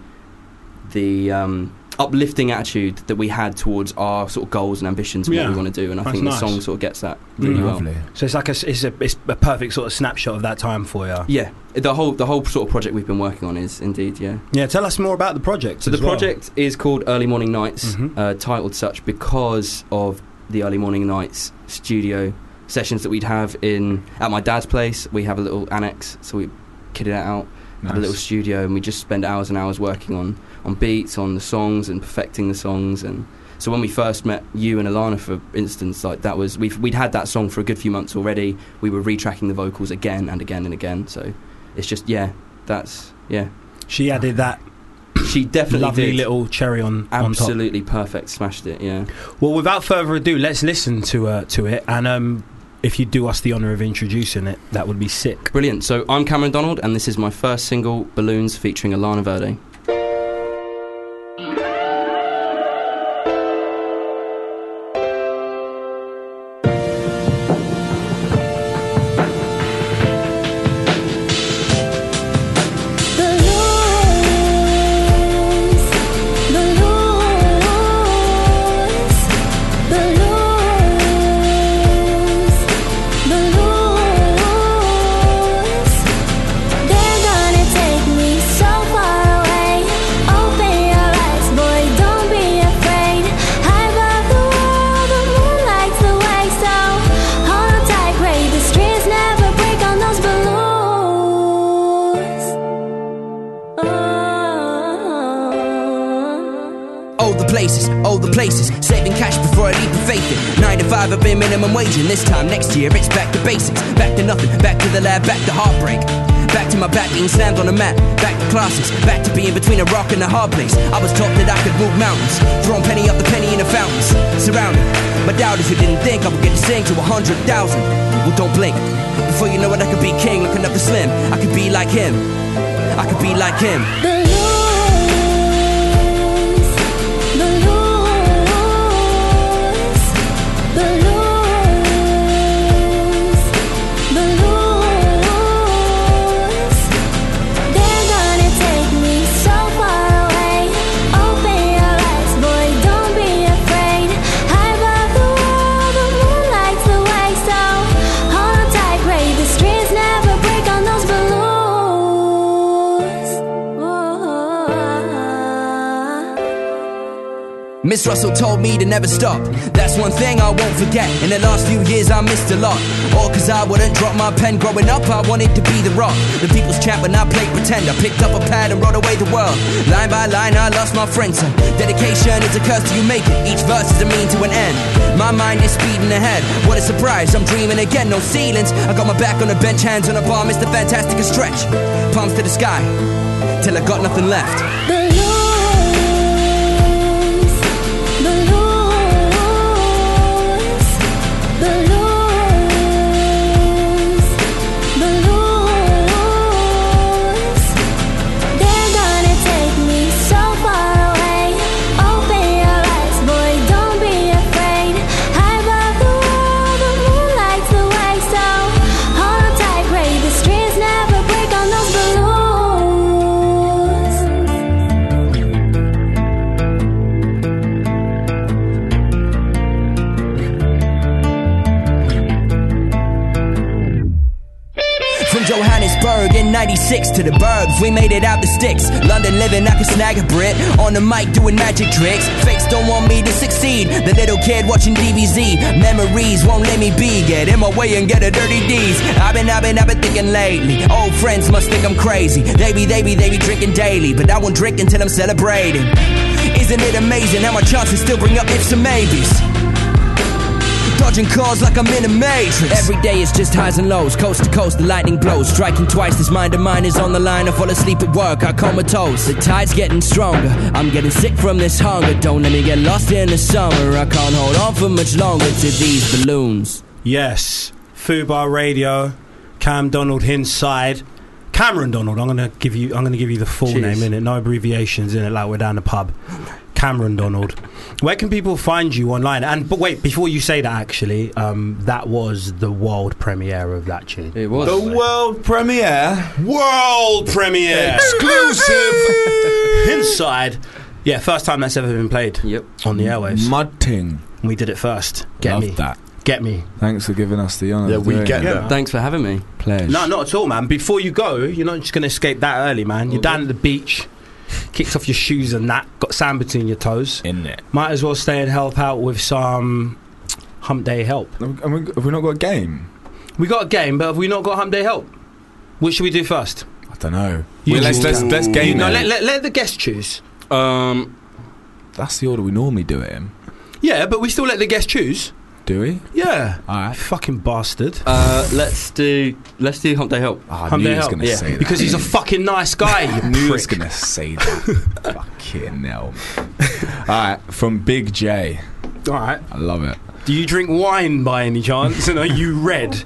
uplifting attitude that we had towards our sort of goals and ambitions and what we want to do, and I think the song sort of gets that really well. So it's like it's a perfect sort of snapshot of that time for you. Yeah, the whole sort of project we've been working on is indeed, yeah. Tell us more about the project. So the project is called Early Morning Nights, titled such because of the Early Morning Nights studio sessions that we'd have at my dad's place. We have a little annex, so we kitted it out, had a little studio, and we just spend hours and hours working on beats, on the songs, and perfecting the songs. And so when we first met you and Alana, for instance, like that was we'd had that song for a good few months already. We were retracking the vocals again and again and again. So it's just She added that. She definitely lovely did. Little cherry on Absolutely on top. Perfect. Smashed it. Yeah. Well, without further ado, let's listen to it, and if you do us the honour of introducing it, that would be sick. Brilliant. So I'm Cameron Donald, and this is my first single, Balloons, featuring Alana Verde. Places, saving cash before I leap of faith in 9 to 5 I've been minimum wage, and this time next year it's back to basics, back to nothing, back to the lab, back to heartbreak, back to my back being slammed on a mat, back to classes, back to being between a rock and a hard place. I was taught that I could move mountains, throwing penny up the penny in the fountains, surrounded by doubters who didn't think I would get to sing to 100,000. Well, don't blink, before you know it I could be king, looking up to Slim. I could be like him, I could be like him. Miss Russell told me to never stop. That's one thing I won't forget. In the last few years I missed a lot, all cause I wouldn't drop my pen. Growing up I wanted to be the rock, the people's champ, when I played pretend. I picked up a pad and wrote away the world. Line by line I lost my friends. So dedication is a curse till you make it. Each verse is a mean to an end. My mind is speeding ahead. What a surprise, I'm dreaming again. No ceilings, I got my back on a bench, hands on a bar. Mr. Fantastic a stretch, palms to the sky till I got nothing left. In 96 to the burbs, we made it out the sticks. London living, I could snag a Brit on the mic doing magic tricks. Fakes don't want me to succeed. The little kid watching DBZ. Memories won't let me be. Get in my way and get a dirty D's. I've been thinking lately. Old friends must think I'm crazy. They be drinking daily, but I won't drink until I'm celebrating. Isn't it amazing how my chances still bring up ifs and maybes? Dodging calls like I'm in a matrix. Every day it's just highs and lows, coast to coast the lightning blows. Striking twice, this mind of mine is on the line. I fall asleep at work, I comatose. The tide's getting stronger, I'm getting sick from this hunger. Don't let me get lost in the summer. I can't hold on for much longer to these balloons. Yes, Fubar Radio, Cam Donald inside. Cameron Donald, I'm gonna give you the full name in it, no abbreviations in it like we're down the pub. Cameron Donald. Where can people find you online? But wait, before you say that, actually, that was the world premiere of that tune. It was the world premiere. World premiere. Exclusive. Inside. Yeah, first time that's ever been played. Yep. On the airwaves. Mud ting. We did it first. Love that. Get me. Thanks for giving us the honour. Yeah, we get that. Thanks for having me. Pleasure. No, not at all, man. Before you go, you're not just going to escape that early, man. You're down at the beach, kicked off your shoes and that, got sand between your toes. In it. Might as well stay and help out with some Hump Day help. Have we not got a game? We got a game, but have we not got Hump Day help? Which should we do first? I don't know. You Let's game No, it. let the guest choose. That's the order we normally do it in. Yeah, but we still let the guest choose. Do we? Yeah. Alright. Fucking bastard. Let's do Hump Day Help. I Hump knew Day he was help. going to say that. Because he's a fucking nice guy. I knew he was going to say that. Fucking hell. Alright, from Big J. Alright. I love it. Do you drink wine by any chance? And are you red?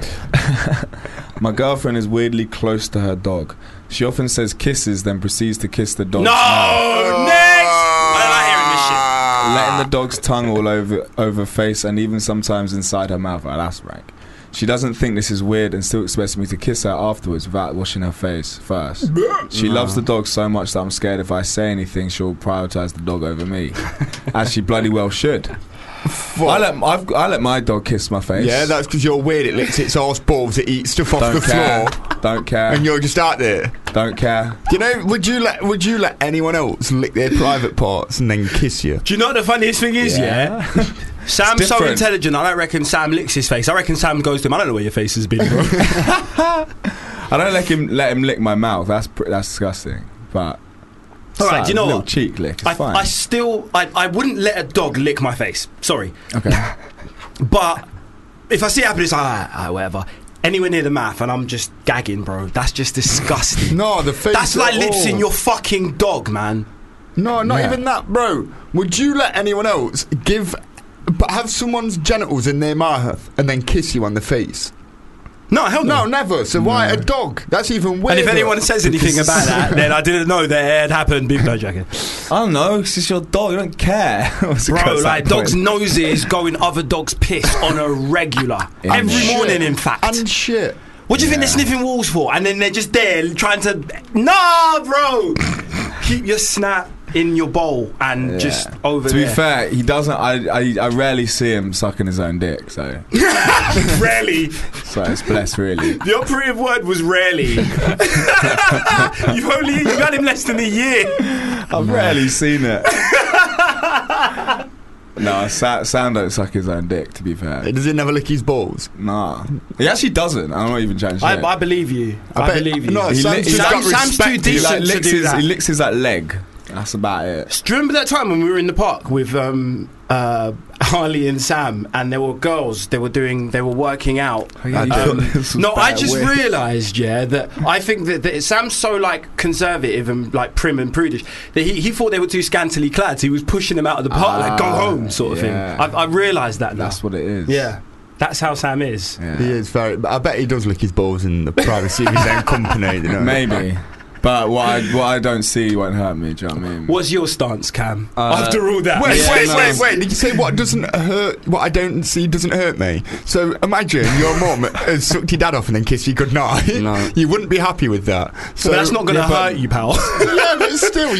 My girlfriend is weirdly close to her dog. She often says kisses, then proceeds to kiss the dog's mouth. Next! I don't like hearing this shit. Letting the dog's tongue all over face and even sometimes inside her mouth. Oh, that's rank. She doesn't think this is weird and still expects me to kiss her afterwards without washing her face first. She loves the dog so much that I'm scared if I say anything she'll prioritise the dog over me, as she bloody well should. I let my dog kiss my face. Yeah, that's because you're weird. It licks its arse balls. It eats stuff off the floor. Don't care. And you're just out there. Don't care. Do you know? Would you let anyone else lick their private parts and then kiss you? Do you know what the funniest thing is? Yeah. Sam's so intelligent. I don't reckon Sam licks his face. I reckon Sam goes to him. I don't know where your face has been, bro. I don't let him lick my mouth. That's disgusting. But all right, do you know what? what? Cheek lick. It's fine. I wouldn't let a dog lick my face. Sorry. Okay. But if I see it happen, it's like, alright, whatever. Anywhere near the mouth, and I'm just gagging, bro. That's just disgusting. No, the face. That's like lips in your fucking dog, man. No, not even that, bro. Would you let anyone else have someone's genitals in their mouth and then kiss you on the face? No, hell no. No, never. So why a dog? That's even weirder. And if anyone says anything about that, then I didn't know that it had happened. No joking. I don't know. It's just your dog. You don't care. Bro, like dogs' noses go in other dogs' piss on a regular. Every morning, in fact. And shit. What do you think they're sniffing walls for? And then they're just there trying to... Nah, bro! Keep your snap in your bowl and just over there. To be fair, he doesn't... I rarely see him sucking his own dick, so... Rarely? So it's blessed, really. The operative word was rarely. You've had him less than a year. I've rarely seen it. No, Sam don't suck his own dick, to be fair. Does he never lick his balls? Nah. He actually doesn't. I'm not even trying to say I believe you. I believe you. No, Sam's too decent to do that. He licks his leg. That's about it. Do you remember that time when we were in the park with Harley and Sam, and there were girls? They were working out. I just realised, that I think that Sam's so like conservative and like prim and prudish that he thought they were too scantily clad. So he was pushing them out of the park, like go home, sort of thing. I realised that now. That's what it is. Yeah. That's how Sam is. Yeah. He is very. I bet he does lick his balls in the privacy of his own company. You know? Maybe. But what I don't see won't hurt me. Do you know what I mean? What's your stance, Cam? After all that, wait. Did you say what doesn't hurt? What I don't see doesn't hurt me. So imagine your mum has sucked your dad off and then kissed you goodnight. No. You wouldn't be happy with that. So well, that's not going to hurt you, pal. Yeah, but still.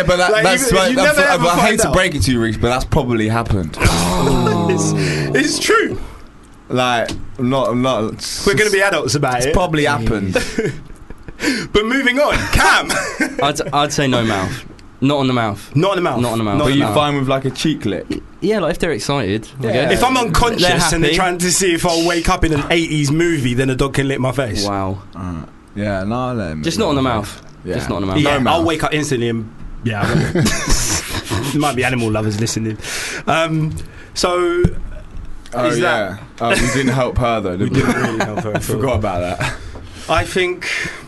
I hate to break it to you, Reece, but that's probably happened. It's true. Like, I'm not. We're going to be adults about it. It's probably happened. But moving on, Cam. I'd say no mouth. Not on the mouth. Not on the mouth. Not on the mouth. But you fine with like a cheek lick? Yeah, like if they're excited. Yeah. If I'm unconscious and they're trying to see if I'll wake up in an 80s movie, then a dog can lick my face. Wow. Yeah, no, let him. Just not on the mouth. Yeah. Just not on the mouth. Yeah, no mouth. I'll wake up instantly and there might be animal lovers listening. So. Oh yeah. We didn't help her though. We didn't really help her. I forgot about that. I think.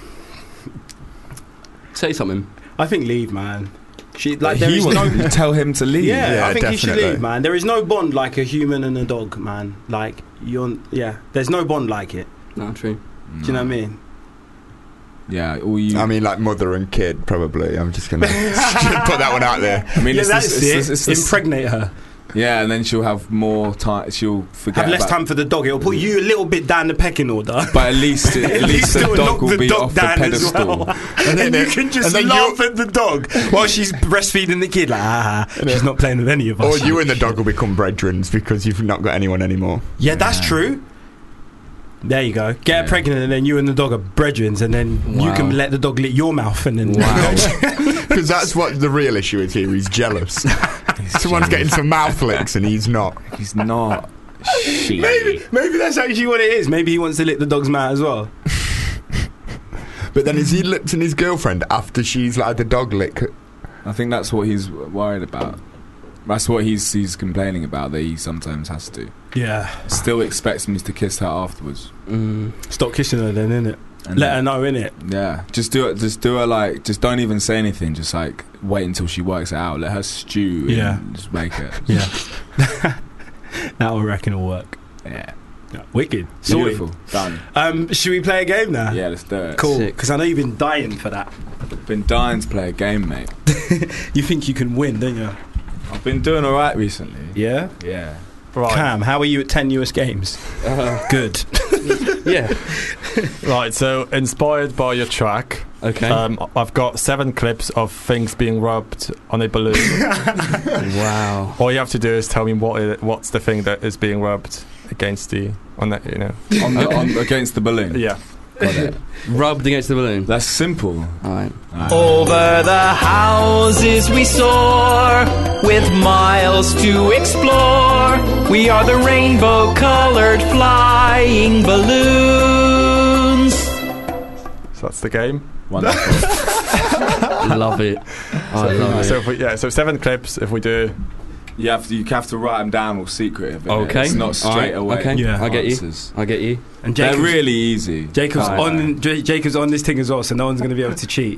Say something. I think leave, man. You tell him to leave. Yeah, I think he should leave, man. There is no bond like a human and a dog, man. Like there's no bond like it. No, true. Do you know what I mean? Yeah, or you. I mean, like mother and kid, probably. I'm just gonna put that one out there. I mean, it's impregnate her. Yeah, and then she'll have more time. She'll forget. Have less time for the dog. It'll put you a little bit down the pecking order. But at least the dog will be off the pedestal. Well. And you can just laugh at the dog while she's breastfeeding the kid. Like, she's not playing with any of us. Or you and the dog will become brethrens because you've not got anyone anymore. Yeah, that's true. There you go. Get her pregnant, and then you and the dog are brethrens, and then you can let the dog lick your mouth, and then because that's what the real issue is here. He's jealous. Someone's getting some mouth licks, and he's not. He's not. Maybe that's actually what it is. Maybe he wants to lick the dog's mouth as well. But then is he lipping his girlfriend after she's like the dog lick? I think that's what he's worried about. That's what he's complaining about, that he sometimes has to. Yeah. Still expects me to kiss her afterwards. Stop kissing her then, innit? Let her know, innit? Yeah. Just do it. Just do her like. Just don't even say anything. Just like wait until she works it out. Let her stew. Yeah. And just make it. Yeah. That I reckon will work. Yeah. Wicked. Beautiful. Done. Should we play a game now? Yeah, let's do it. Cool. Because I know you've been dying for that. Been dying to play a game, mate. You think you can win, don't you? I've been doing alright recently. Yeah? Yeah. Right. Cam, how are you at 10 US games? Good. Yeah. Right, so inspired by your track, okay. I've got 7 clips of things being rubbed on a balloon. Wow. All you have to do is tell me what's the thing that is being rubbed against on that, against the balloon. Yeah. Got it. Rubbed against the balloon. That's simple. Alright. Over the houses we soar, with miles to explore. We are the rainbow-colored flying balloons. So that's the game. Wonderful. Love it. I love it. So 7 clips. If we do. You have to write them down all secretive. Okay. It's not straight away. Okay. Yeah. I get answers. you. I get you. And they're really easy. Jacob's on this thing as well, so no one's going to be able to cheat.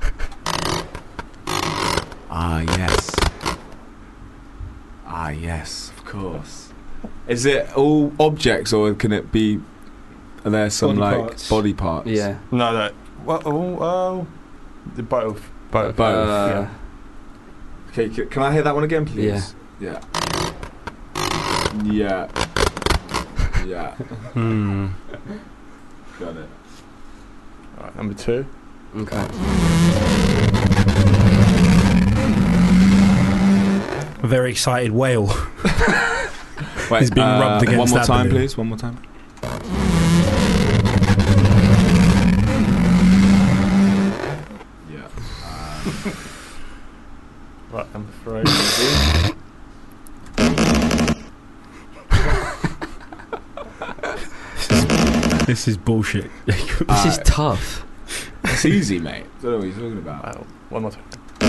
Yes, of course. Is it all objects, or can it be? Are there some body parts? Yeah. No. Well, both. Yeah. Okay, can I hear that one again, please? Yeah. Yeah. Got it. Alright, number 2. Okay. A very excited whale. Wait, He's being rubbed against one more that time, balloon. please. One more time. Yeah. Right, number 3. This is bullshit. This is tough. It's easy, mate. I don't know what you're talking about. One more time.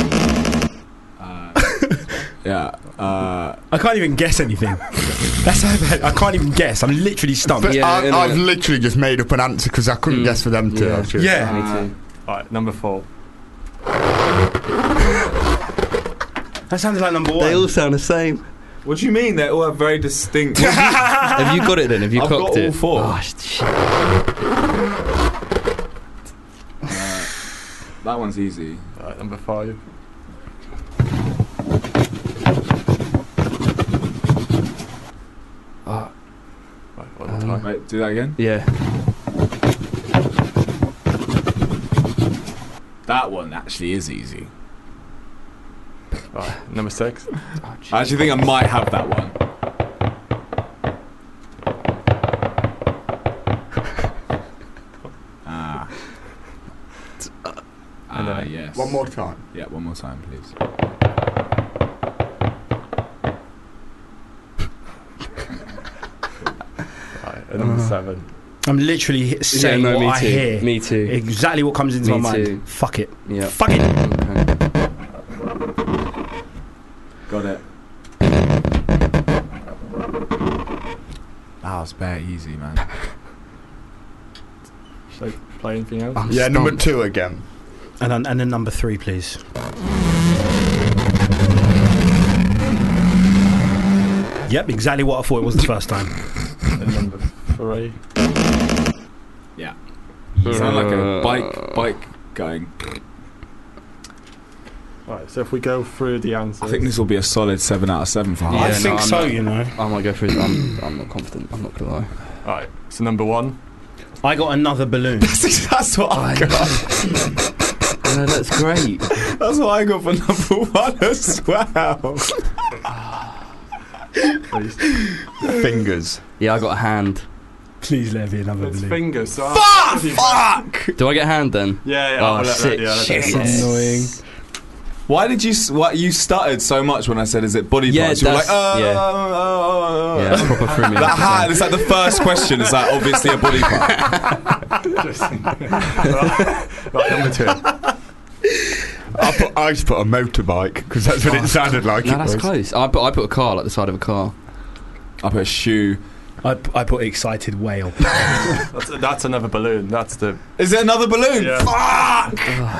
Yeah. I can't even guess anything. That's how bad. I can't even guess. I'm literally stumped. But I've literally just made up an answer because I couldn't guess for them too. Yeah. Me too. Alright, number 4. That sounded like number 1. They all sound the same. What do you mean? They all have very distinct. Have you got it then? Have you I've clocked got it? all 4. Oh, shit. That one's easy. Alright, number 5. Right, one more time. Wait, do that again. Yeah. That one actually is easy. Right, number 6. I actually think I might have that one. Yes. One more time. Yeah, one more time, please. Right, number 7. I'm literally saying what I hear. Me too. Exactly what comes into my mind. Too. Fuck it. Yeah. Fuck it. Okay. Got it. That was very easy, man. Should I play anything else? Yeah, number 2 again. And then number 3, please. Yep, exactly what I thought it was the first time. And number 3. Yeah. You sound like a bike going. Right, so if we go through the answers, I think this will be a solid 7 out of 7 for Harley. I think so, you know. I might go through it. I'm not confident. I'm not gonna lie. Alright, so number 1. I got another balloon. That's what I got. No, that's great. That's what I got for number 1 as well. Fingers. Yeah, I got a hand. Please let me another It's balloon. fingers. So Fuck! Do I get a hand then? Yeah. Oh, shit. Shit. Annoying. Why did you? What you stuttered so much when I said, "Is it body parts?" You were like, yeah, proper threw me. That hat. It's like the first question. It's like obviously a body part. Right, number 2. I just put a motorbike because that's what it sounded like. No, that's close. I put a car, like the side of a car. I put a shoe. I put excited whale. That's another balloon. That's the. Is it another balloon? Yeah. Fuck!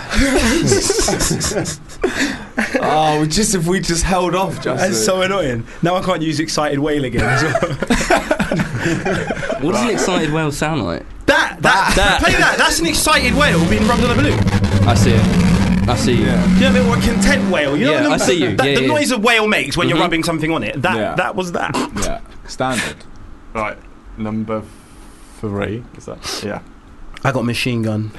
Oh, if we just held off, Justin. That's so annoying. Now I can't use excited whale again as well. What does an excited whale sound like? That. Play that. That's an excited whale being rubbed on a balloon. I see it. I see you. Yeah. You know, a content whale. You know Yeah, I see you. The noise a whale makes when you're rubbing something on it. That was that. Yeah, standard. Right, number 3. Is that? Yeah. I got machine gun.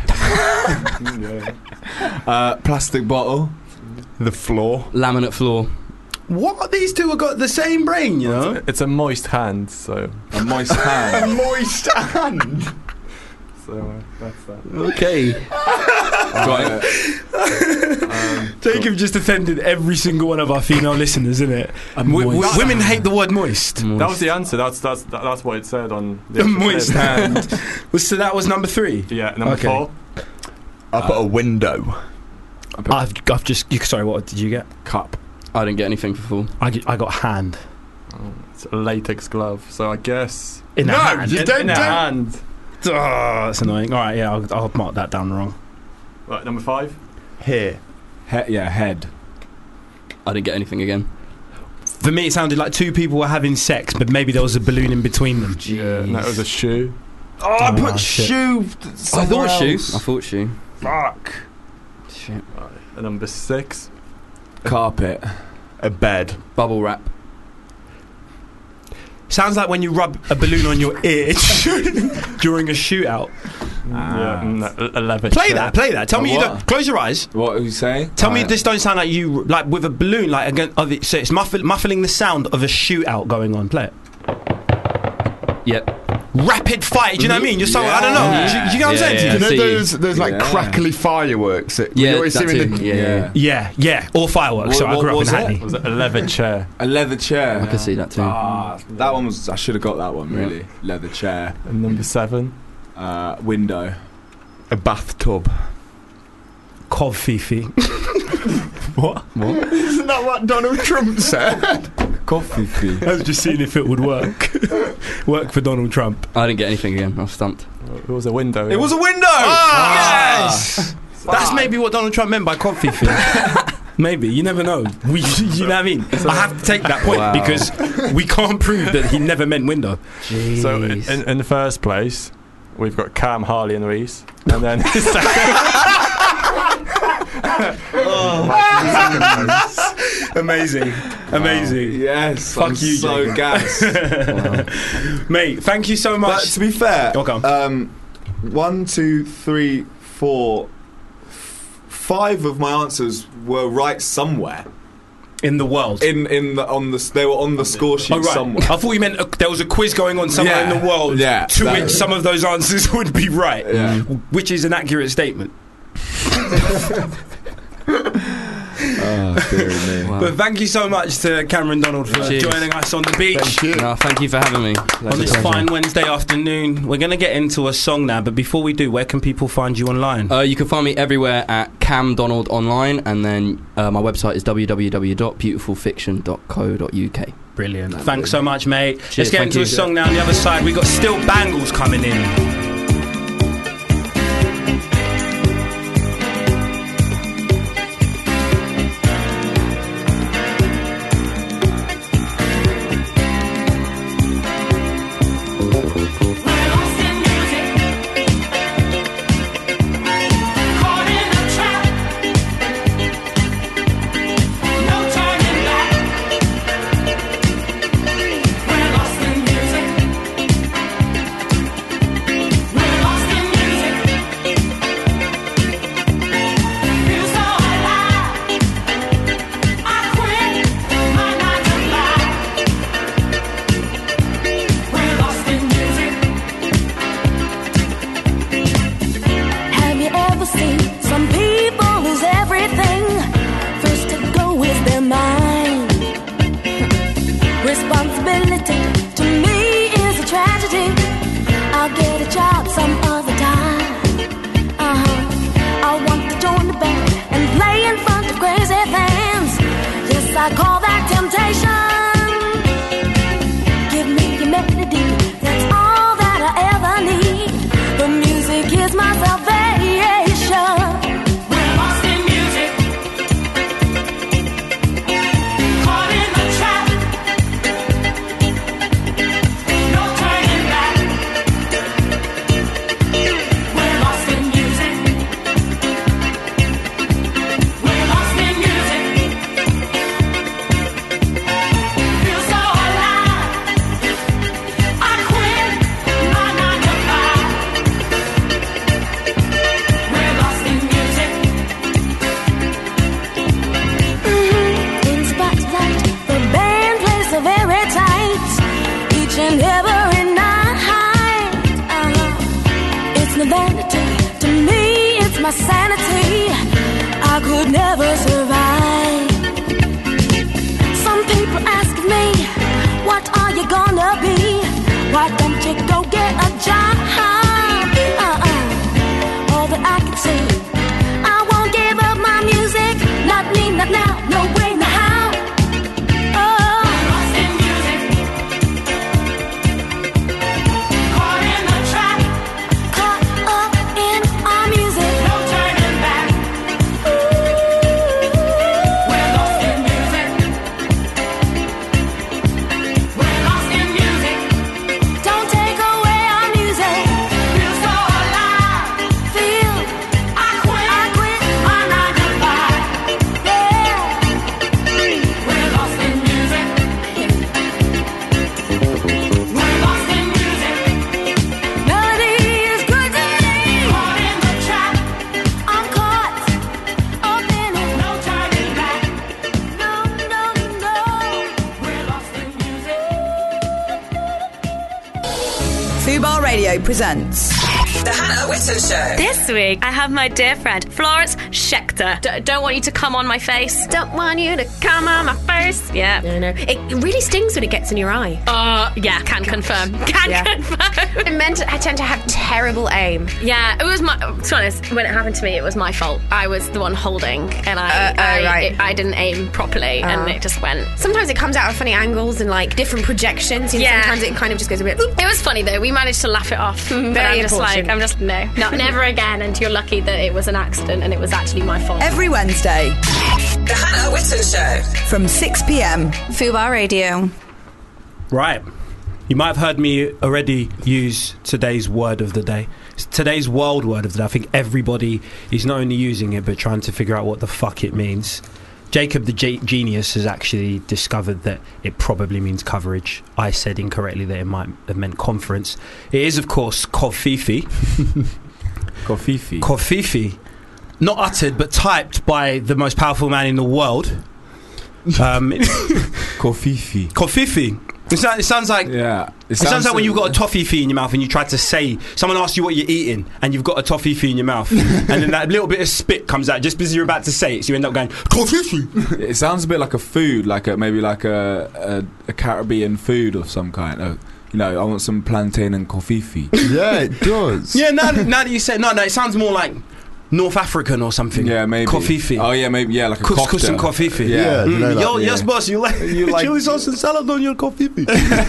Plastic bottle. The floor. Laminate floor. What? These two have got the same brain, you know? It's a moist hand, so. A moist hand. A moist hand. So that's that. Okay. Got it. Jacob just offended every single one of our female listeners, isn't it? Women hate the word moist. That was the answer. That's what it said on the moist hand. So that was number 3. Yeah, number 4. I put a window. I've just. Sorry, what did you get? Cup. I didn't get anything for full. I got hand. It's a latex glove. So I guess in a hand. You don't. In a hand. Oh, that's annoying. All right, yeah, I'll mark that down wrong. Right, number 5. Here. Head. I didn't get anything again. For me, it sounded like 2 people were having sex, but maybe there was a balloon in between them. Yeah, no, it was a shoe. Oh, I put shoe. I thought shoe. Fuck. Shit. Right, and number 6. Carpet. A bed. Bubble wrap. Sounds like when you rub a balloon on your ear during a shootout. Yeah, a leather Play chair. that. Tell me you don't. Close your eyes. What are you saying? Tell me this don't sound like you like with a balloon like again. So it's muffling the sound of a shootout going on. Play it. Yep. Rapid fire. Do you know what I mean? You're so I don't know. Do you know what I'm saying to you? You know those like crackly fireworks that you always see in the yeah, or fireworks. So I grew up in Hackney. Was it a leather chair? A leather chair. I can see that too. That one was. I should have got that one. Really, leather chair. And number 7. Window. A bathtub. Cov Fifi. What? Isn't that what Donald Trump said? Coffee fee. I was just seeing if it would work. Work for Donald Trump. I didn't get anything again. I was stumped. It was a window. It was a window! Yes! That's maybe what Donald Trump meant by coffee fee. Maybe. You never know. You know what I mean? I have to take that point because we can't prove that he never meant window. Jeez. So in the first place, we've got Cam, Harley and Reese. And then Amazing. Yes, Fuck I'm you, so Jacob. gassed. Mate, thank you so much. But to be fair, 1, 2, 3, 4, 5 of my answers were right somewhere in the world. They were on the score sheet somewhere. I thought you meant there was a quiz going on somewhere in the world to which some of those answers would be right, which is an accurate statement. Oh, dear me. Wow. But thank you so much to Cameron Donald for joining us on the beach. Thank you. No, thank you for having me. On this fine Wednesday afternoon. We're going to get into a song now, but before we do, where can people find you online? You can find me everywhere at Cam Donald online, and then my website is www.beautifulfiction.co.uk. Brilliant. Thanks so much, mate. Cheers, Let's get into a song now. On the other side, we've got Still Bangles coming in. I call that temptation. Give me your melody, that's all that I ever need. The music is my salvation. We're lost in music, caught in the trap. No turning back. We're lost in music. We're lost in music. Feel so alive. I quit my 9 to 5. We're lost in music. In spite of that, the band plays so very tight each and every night. It's no vanity to me, it's my sanity. I could never survive. Some people ask me, what are you gonna be? Why don't you go get a job? All that I can say, I won't give up my music. Not me, not now, no way, no how. Oh, lost in music, caught in the trap, caught up in our music. No turning back. We're lost in music. We're lost in music. Don't take away our music. Feel so alive. Feel I quit our 9 to 5. Yeah. We're lost in music. We're lost in music. Melody is good to me. Caught in the trap. I'm caught up in it. No turning back. No, no, no. We're lost in music. Fubar Radio presents The Hannah Whitten Show. This week, I have my dear friend, Florence Schechter. Don't want you to come on my face. Don't want you to come on my face. Yeah. No. It really stings when it gets in your eye. Yeah, can confirm. Confirm. I tend to have terrible aim. Yeah, it was my... To be honest, when it happened to me, it was my fault. I was the one holding, and I didn't aim properly, and it just went... Sometimes it comes out of funny angles and, like, different projections. And sometimes it kind of just goes a bit... It was funny, though. We managed to laugh it off. But I'm just, no, never again. And you're lucky that it was an accident and it was actually my fault. Every Wednesday, The Hannah Whitten Show from 6 p.m. Fubar Radio. Right. You might have heard me already use today's word of the day. It's today's world word of the day. I think everybody is not only using it but trying to figure out what the fuck it means. Jacob the genius has actually discovered that it probably means coverage. I said incorrectly that it might have meant conference. It is, of course, Kofifi. Kofifi. Not uttered, but typed by the most powerful man in the world. Kofifi. It sounds like it sounds like when you've got a toffee in your mouth and you try to say, someone asks you what you're eating and you've got a toffee in your mouth and then that little bit of spit comes out just because you're about to say it, so you end up going toffee. It sounds a bit like a food, maybe like a Caribbean food of some kind. You know, I want some plantain and kofifi. Yeah, it does. Yeah, now that you say no, it sounds more like North African or something. Yeah, maybe. Kofifi. Oh yeah, maybe. Yeah, like a couscous and kofifi. Yeah. Yes, boss. You like chili sauce and salad on your kofifi?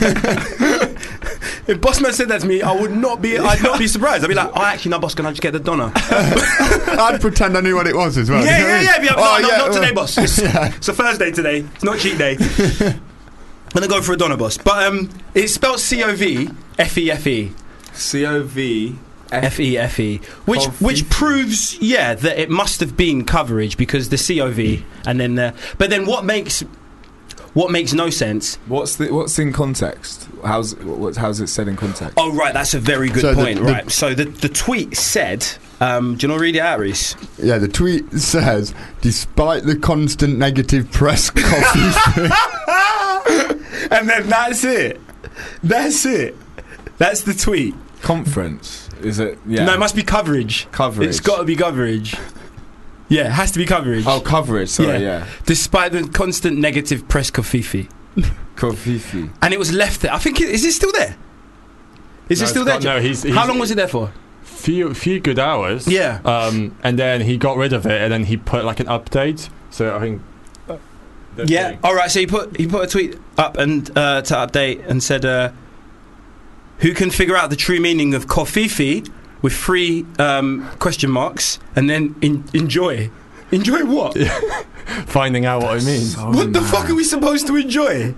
If Bossman said that to me, I'd not be surprised. I'd be like, oh, actually, no, boss, can I just get the doner? I'd pretend I knew what it was as well. Not today, boss. It's a Thursday today. It's not cheat day. I'm gonna go for a doner, boss. But it's spelled C-O-V-F-E-F-E. C-O-V-F-E-F-E. Which proves, that it must have been coverage because the C-O-V and then but then what makes no sense? What's in context? How's it said in context? Oh right, that's a very good point. Right, so the tweet said, do you want to read it out, Reese? Yeah, the tweet says, despite the constant negative press coffee. And then that's it. That's the tweet. Conference, is it? Yeah. No, it must be coverage. It's got to be coverage. Yeah, it has to be coverage. Oh, coverage, sorry, yeah. Despite the constant negative press kofifi. And it was left there. I think, is it still there? Is it still there? No, how long was it there for? Few good hours. Yeah. And then he got rid of it and then he put like an update. So I think... Yeah. All right. So he put a tweet up and to update and said, "Who can figure out the true meaning of Kofifi with 3 question marks and then enjoy? Enjoy what? Finding out what it means. What the fuck are we supposed to enjoy?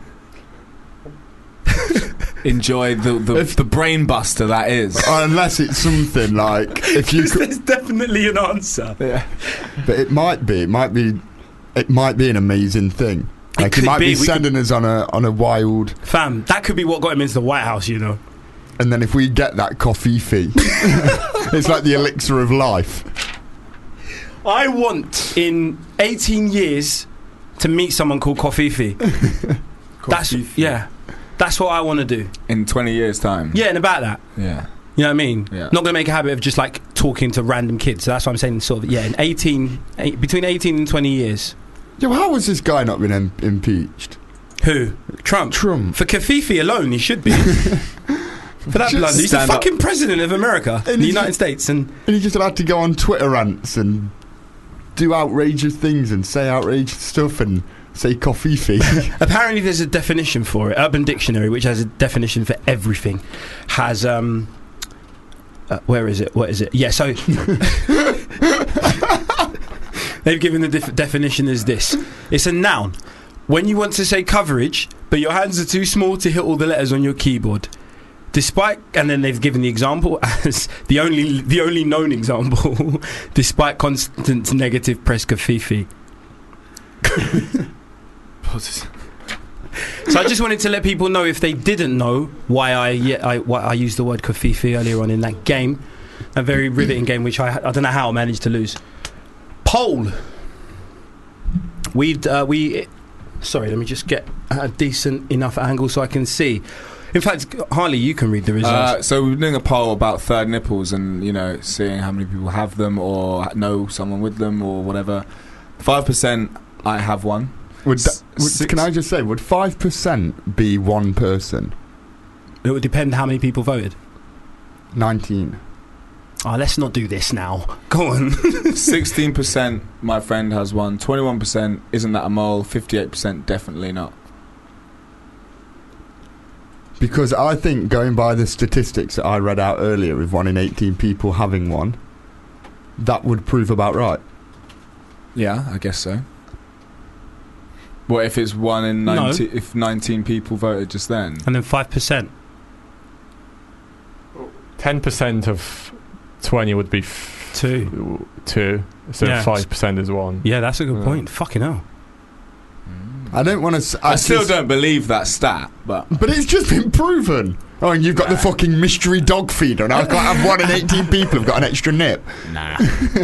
Enjoy the brain buster that is. Unless it's something like if you. There's definitely an answer. Yeah. But it might be an amazing thing. Like it might be sending us on a wild. Fam, that could be what got him into the White House, you know. And then if we get that coffee fee, it's like the elixir of life. I want in 18 years to meet someone called Kofifi. That's what I want to do. In 20 years' time. Yeah, and about that. Yeah. You know what I mean? Yeah. Not going to make a habit of just like talking to random kids. So that's what I'm saying. Sort of, yeah, between 18 and 20 years. Yo, how has this guy not been impeached? Who? Trump. For Kofifi alone, he should be. For that blunder, he's the fucking president of America, in the United States, and he just allowed to go on Twitter rants and do outrageous things and say outrageous stuff and say Kofifi. Apparently, there's a definition for it. Urban Dictionary, which has a definition for everything, has where is it? What is it? Yeah, so they've given the definition as this: it's a noun. When you want to say coverage, but your hands are too small to hit all the letters on your keyboard. Despite, and then they've given the example as the only known example, despite constant negative press Kofifi. So I just wanted to let people know, if they didn't know, why I used the word Kofifi earlier on in that game, a very riveting game, which I don't know how I managed to lose. Poll. Sorry, let me just get a decent enough angle so I can see. In fact, Harley, you can read the results. So we're doing a poll about third nipples and, seeing how many people have them or know someone with them or whatever. 5% I have one. Can I just say, would 5% be one person? It would depend how many people voted. 19. Oh, let's not do this now. Go on. 16% my friend has one. 21% isn't that a mole. 58% definitely not. Because I think, going by the statistics that I read out earlier, with 1 in 18 people having one, that would prove about right. Yeah, I guess so. What if it's 1 in 19? No. If 19 people voted just then, and then 5%. 10% of 20 would be 2. So 5% is 1. Yeah, that's a good point. Fucking hell. I don't want to. I still don't believe that stat, but it's just been proven. Oh, and you've got the fucking mystery dog feeder, and I can't have 1 in 18 people who've got an extra nip. Nah.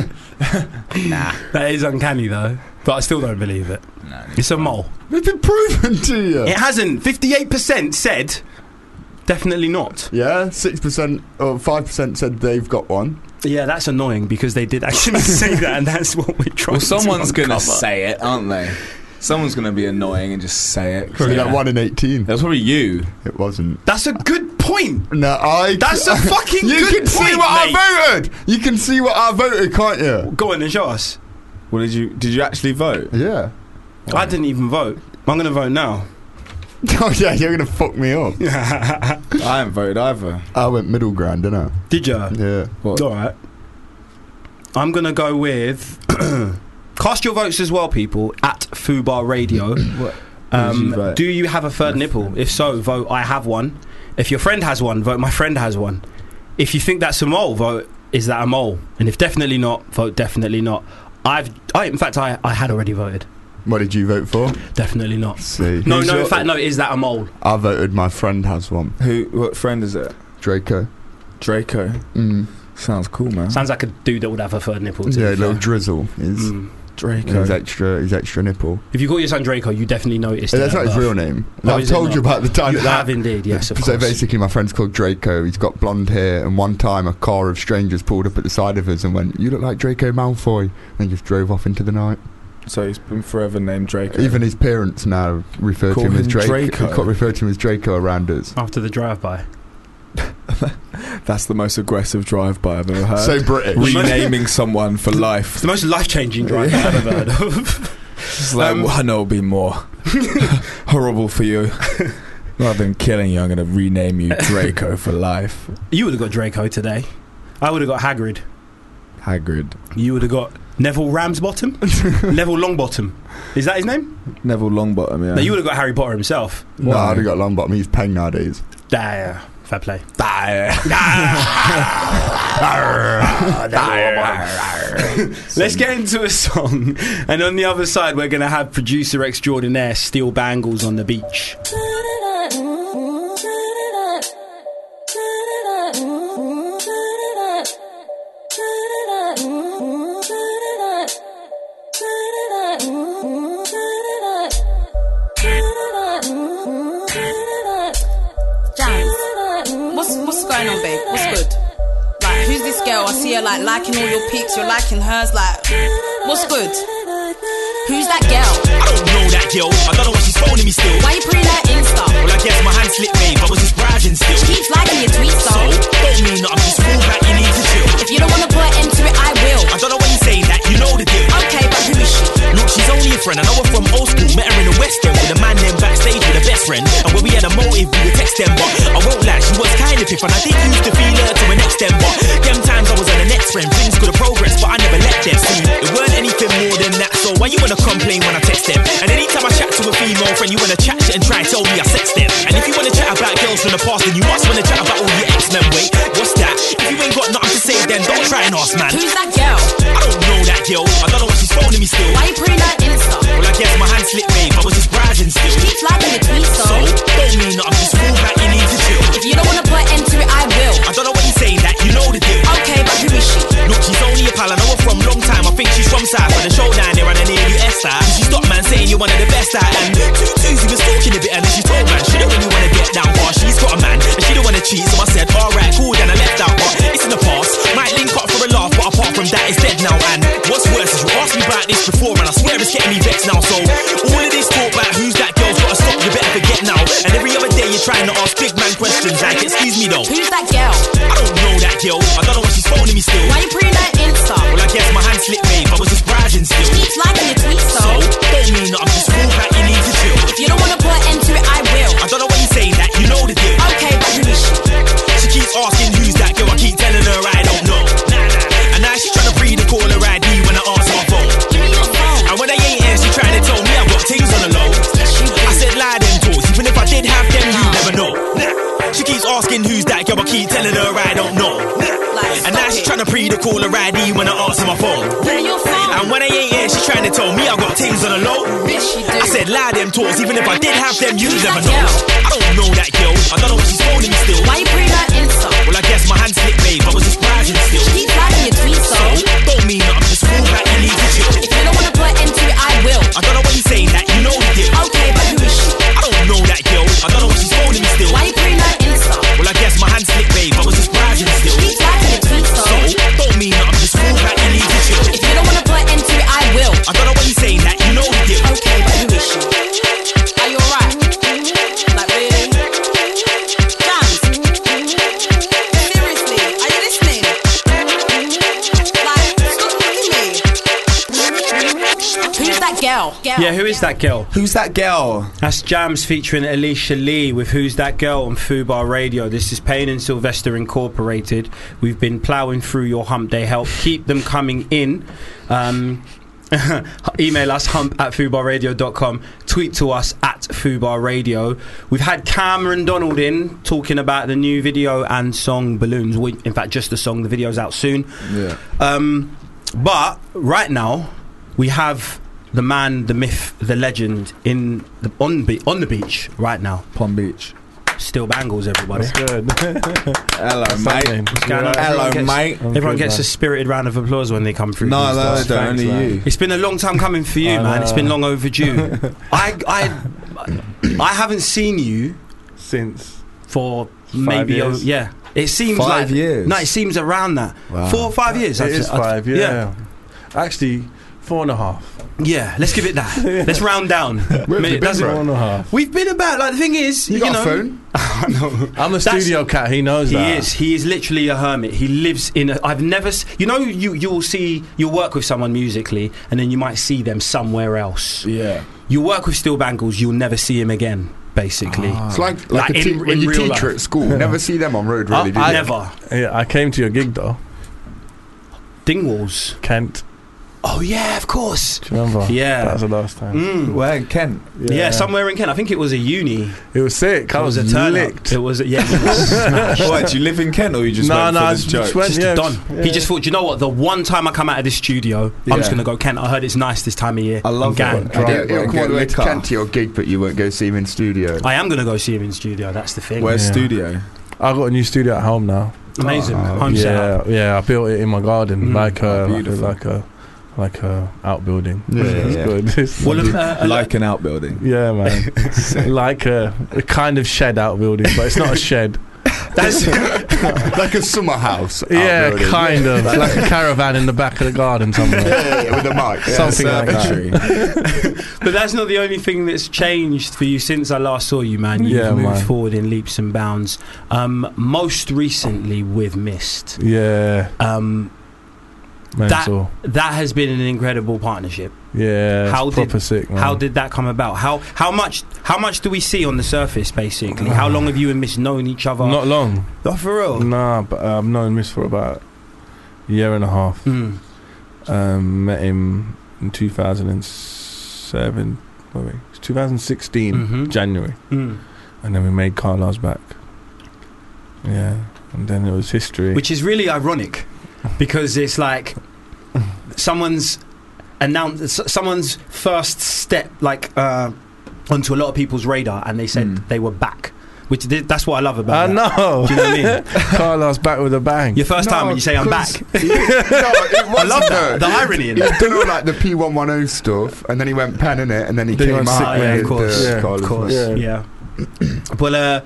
That is uncanny, though. But I still don't believe it. No, it's a mole. It's been proven to you. It hasn't. 58% said definitely not. Yeah, 6% or 5% said they've got one. Yeah, that's annoying because they did actually say that, and that's what we're trying. Well, someone's going to say it, aren't they? Someone's going to be annoying and just say it. Probably like 1 in 18. That's probably you. It wasn't. That's a good point. No, That's a fucking good point. You can see what I voted. You can see what I voted, can't you? Go on and show us. Well, did you actually vote? Yeah. I didn't even vote. I'm going to vote now. Oh yeah, you're going to fuck me up. I haven't voted either. I went middle ground, didn't I? Did you? Yeah. What? All right. I'm going to go with... Cast your votes as well, people, at Fubar Radio. Do you have a third nipple? If so, vote I have one. If your friend has one, vote my friend has one. If you think that's a mole, vote is that a mole? And if definitely not, vote definitely not. I had already voted. What did you vote for? Definitely not. See. No, in fact, no, is that a mole? I voted my friend has one. What friend is it? Draco. Sounds cool, man. Sounds like a dude that would have a third nipple. Yeah, a little drizzle is... Draco. His extra nipple. If you call your son Draco, you definitely noticed. That's not his real name. I've told you about the time you have indeed, yes, of course. So basically, my friend's called Draco. He's got blonde hair, and one time a car of strangers pulled up at the side of us and went, "You look like Draco Malfoy," and just drove off into the night. So he's been forever named Draco. Even his parents now refer to him as Draco. Refer to him as Draco around us. After the drive-by. That's the most aggressive drive-by I've ever heard. So British. Renaming someone for life. It's the most life-changing drive-by I've ever heard of. It's like, I know it'll be more horrible for you. Rather than killing you, I'm going to rename you Draco for life. You would have got Draco today. I would have got Hagrid. You would have got Neville Ramsbottom? Neville Longbottom. Is that his name? Neville Longbottom, yeah. No, you would have got Harry Potter himself. No, I'd have got Longbottom. He's peng nowadays. Fair play. Let's get into a song, and on the other side we're going to have producer extraordinaire Steel Bangles on the beach. What's going on, babe? What's good? Like, who's this girl? I see her like liking all your pics, you're liking hers. Like, what's good? Who's that girl? I don't know that girl. I don't know why she's phoning me still. Why you putting that Insta? Well, I guess my hand slipped, babe. I was just browsing still. She keeps liking your tweets, so don't mean that I'm just full back. You need to chill. If you don't wanna put an end to it, I will. I don't know why you say that. You know the deal. Okay, but who is she? Look, she's only a friend. I know her from old school. Met her in the West End with a man named backstage with a best friend. And when we had a motive, we would text them. But I won't lie, she was kind of piff, and I did used to feel her to an extent. But them times I was on the next friend, things could have progressed, but I never let them see. It weren't anything more than that. So why you wanna complain when I text them? And anytime I chat to a female friend, you wanna chat shit and try to tell me I sex them. And if you wanna chat about girls from the past, then you must wanna chat about all your ex-men. Wait, what's that? If you ain't got nothing to say, then don't try and ask, man. Who's that girl? I don't know that girl. I don't know why she's phoning me still. Why you putting that Insta? Well, I guess my hand slipped, babe. I was just browsing still. She keeps liking your tweets, so don't mean that I'm just full back. You need to chill. If you don't wanna put an end to it, I will. I don't know why you say that. You know the deal. Okay, but who is she? Look, she's only a pal. I know her from long time. I think she's from South. On the show down there on the near US side. She stopped, man, saying you're one of the best out. And two he was talking a bit, and then she told man she don't really wanna get down far. She's got a man, and she don't wanna cheat. So I said, alright, cool. Then I left out, but it's in the past. Might link up for a laugh, but apart from that, it's dead now. And what's worse is you asked me about this before, and I swear it's getting me vexed now. So all of this talk about who's that girl's gotta stop. You better forget now. And every other day you're trying to ask big man questions like, excuse me though. Who's that girl? I don't know that girl. I don't know why she's phoning me still. Why you putting that Insta? Well, I guess my hand slipped, babe. I was just browsing still. She keeps liking your tweets, so don't mean that I'm just full back. You need to chill. If you don't wanna put an end to it, I will. I don't know why you say that. You know the deal. Okay, but who is she? She keeps asking who's that girl. I keep telling her I don't know. And now she's trying to breed the caller ID when I answer my phone. Give me your phone. And when I ain't here, she's trying to tell me I've got things on the low. I said lie them talks. Even if I did have them, you never know. She keeps asking who's that girl. I keep telling her I don't know. And now she's trying to breed the caller ID when I answer my phone. Give me your phone. And when I ain't here, she's trying to tell me I've got things on the low. I said lie them talks. Even if I did have them, you never know. I don't know that girl. I don't know why she's phoning me still. Why you putting that Insta? Well, I guess my hand slipped, babe. I was just browsing still. She keeps liking your tweets, so don't mean that I'm just full back. You need to chill. If you don't wanna put an end to it, I will. I don't know why you saying that. You know the deal. Okay, but who is she? I don't know that girl. I don't know why she's phoning me still. Why you putting that Insta? Well, I guess my hand slipped, babe. I was just browsing still. She keeps liking your tweets, so don't mean that I'm just full back. You need to chill. If you don't wanna put an end to it, I will. I don't know why you saying that. You know the deal. Okay, but who is she? Are you alright? Like really? Jams. Seriously, are you listening? Like, stop looking at me. Who's that girl? Yeah, who is that girl? Who's that girl? That's Jams featuring Alicia Lee with Who's That Girl on Fubar Radio. This is Payne and Sylvester Incorporated. We've been ploughing through your hump day help. Keep them coming in. Email us hump@fubarradio.com. Tweet to us @fubarradio. We've had Cameron Donald in talking about the new video and song Balloons. In fact, just the song. The video's out soon. Yeah. But right now we have the man, the myth, the legend on the beach right now. Palm Beach. Steel Bangles, everybody. That's good. Hello, mate. What's going on? Hello, mate. Everyone gets a spirited round of applause when they come through. No, they don't. Only you. It's been a long time coming for you, man. It's been long overdue. I haven't seen you since for 5 maybe years. yeah. It seems 5 like years. No, it seems around that. Wow. 4 or 5 years. It is 5. Yeah. Actually, 4.5. Yeah, let's give it that. Let's round down. Where have you been, bro? 4.5. We've been about, like, the thing is, you got a phone? No. I'm a studio cat. He knows that. He is literally a hermit. He lives in I've never... you'll work with someone musically, and then you might see them somewhere else. Yeah. You work with Steel Bangles, you'll never see him again, basically. It's like a when you teacher at school. Never see them on road, really, do you? Never. Yeah, I came to your gig, though. Dingwalls. Kent. Oh, yeah, of course. Do you remember? Yeah. That was the last time. Where in Kent? Yeah, somewhere in Kent. I think it was a uni. It was sick. I was a turn licked. It was, yeah. What, do you live in Kent or you just went for this joke? He just thought, you know what, the one time I come out of this studio, I'm just going to go Kent. I heard it's nice this time of year. I love it. He'll come all the way to Kent to your gig, but you won't go see him in studio. I am going to go see him in studio, that's the thing. Where's studio? I got a new studio at home now. Amazing. Home setup. Yeah, I built it in my garden, like a outbuilding. It's good. Like an outbuilding. Yeah, man. Like a kind of shed outbuilding, but it's not a shed. That's like a summer house. Yeah, kind of like a caravan in the back of the garden somewhere. Yeah, with a mic, something like that. But that's not the only thing that's changed for you since I last saw you, man. You've moved forward in leaps and bounds. Most recently with Mist. Yeah. That has been an incredible partnership. Yeah, sick, man. How did that come about? How much do we see on the surface, basically? How long have you and Miss known each other? Not long. Not for real? Nah, but I've known Miss for about a year and a half. Met him in 2007. 2016 January, and then we made Carlisle's Back. Yeah, and then it was history. Which is really ironic, because it's like someone's first step, like onto a lot of people's radar, and they said they were back. Which that's what I love about. I know. Do you know what I mean? Carlisle's back with a bang. Your first time when you say I'm back. I love that. The irony in it. He did all like the P110 stuff, and then he went pen in it, and then he came out. Of course. Yeah. Well,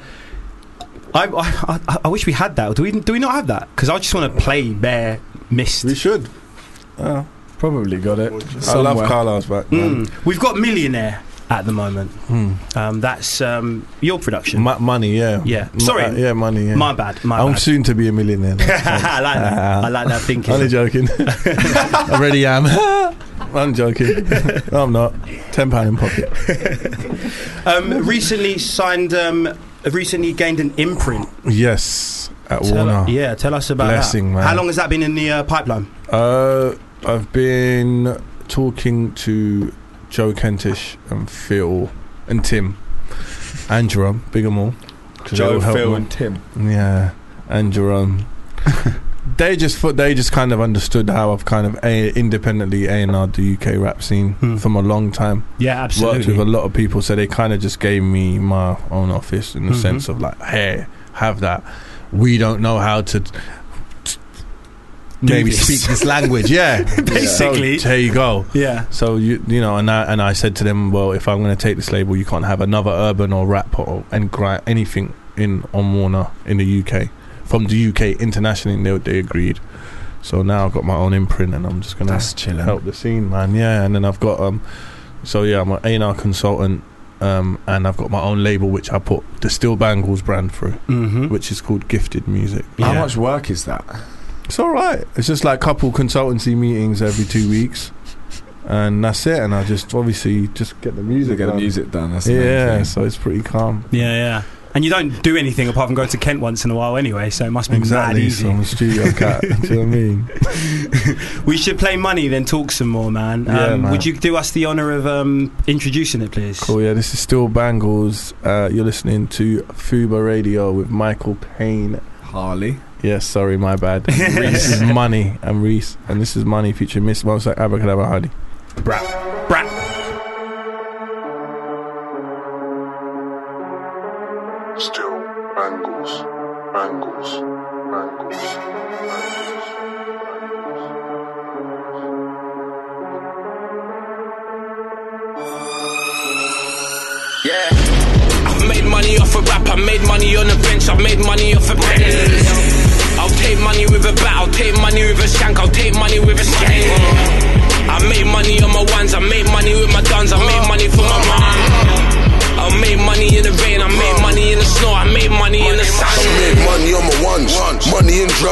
I wish we had that. Do we not have that? Because I just want to play Bare Mist. We should. Probably got it. I love Carlisle's Back. We've got Millionaire at the moment. That's your production. Money, yeah. Sorry. Yeah, Money, yeah. My bad. I'm soon to be a millionaire. I like that. I like that thinking. Only joking. I already am. I'm joking. No, I'm not. £10 in pocket. Recently signed. Recently gained an imprint. Yes, at Warner. Tell us about that. Man. How long has that been in the pipeline? I've been talking to Joe Kentish and Phil and Tim and Jerome, big and all. Joe, Phil and Tim. Yeah, and Jerome. They just kind of understood how I've kind of independently A&R'd the UK rap scene from a long time. Yeah, absolutely. Worked with a lot of people, so they kind of just gave me my own office in the sense of like, hey, have that. We don't know how to maybe speak this language. Yeah, basically. So, here you go. Yeah. So you know, and I said to them, well, if I'm going to take this label, you can't have another urban or rap or anything on Warner in the UK. From the UK internationally, they agreed. So now I've got my own imprint, and I'm just gonna help the scene, man. Yeah, and then I've got I'm an A&R consultant, and I've got my own label which I put the Steel Bangles brand through, which is called Gifted Music. How much work is that? It's all right. It's just like couple consultancy meetings every 2 weeks, and that's it. And I just obviously just get the music done. That's so it's pretty calm. Yeah. And you don't do anything apart from go to Kent once in a while anyway, so it must be mad easy. So I'm a studio cat. Do you know what I mean? We should play Money, then talk some more, man. Man. Would you do us the honour of introducing it, please? Cool, yeah. This is Steel Bangles. You're listening to Fuba Radio with Michael Payne. Harley. Yes, sorry, my bad. This is Money. I'm Reese. And this is Money featuring Miss Monster Abracadabra Hardy. Brat. Still Bangles. Yeah, I've made money off a rap, I made money on a bench, I've made money off a pennies. I'll take money with a bat, I'll take money with a shank, I'll take money with a skank. I made money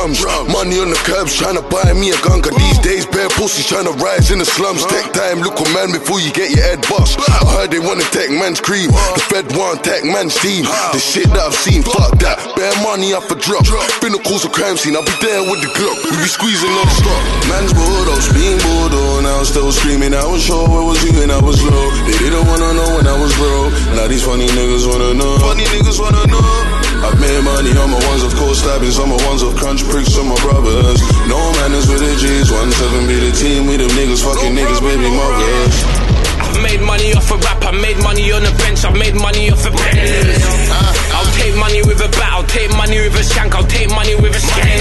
drums. Money on the curbs, tryna buy me a gun. Cause these days, bare pussies tryna rise in the slums. Take time, look a man before you get your head bust. I heard they wanna take man's cream. The Fed want take man's team. The shit that I've seen, fuck that. Bare money off a drop. Finna cause a crime scene, I'll be there with the Glock. We be squeezing on the stop. Man's bored, I was being bored, and I was still screaming. I was sure where was you and I was low. They didn't wanna know when I was broke. Now these funny niggas wanna know. Funny niggas wanna know. I've made money on my ones of cold stabbings, on my ones of crunch pricks on my brothers. No manners with the G's, 1-7 be the team. We them niggas, fucking niggas, baby mothers. I've made money off a rap, I made money on the bench, I've made money off a bench. I'll take money with a bat, I'll take money with a shank, I'll take money with a skank.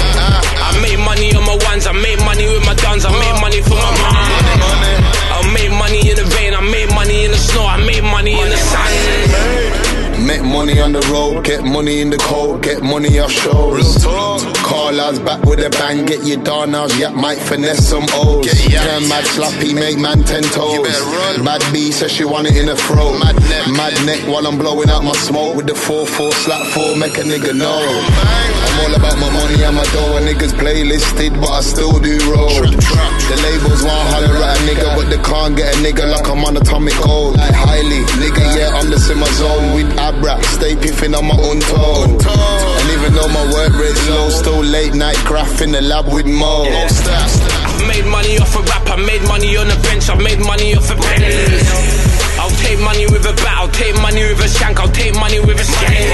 I made money on my ones, I made money with my guns, I made money for my mom. I made money in the rain, I made money in the snow, I made money in the sun. Make money on the road, get money in the cold, get money off shows. Carla's back with a bang, get your darners, yeah, might finesse some O's. Turn mad slappy, make man 10 toes. Mad B says she want it in the throat. Mad neck while I'm blowing out my smoke with the 4-4 slap 4, make a nigga know. I'm all about my money and my dough, niggas playlisted, but I still do road. The labels want holler at a nigga, but they can't get a nigga like I'm on atomic gold. Like highly, nigga, yeah, I'm the simmer zone with Abra, stay piffing on my own toe. And even though my work rate's low, still late night graph in the lab with Mo. I've made money off a rap, I made money on the bench, I've made money off a bench. I'll take money with a bat, I'll take money with a shank, I'll take money with a skank.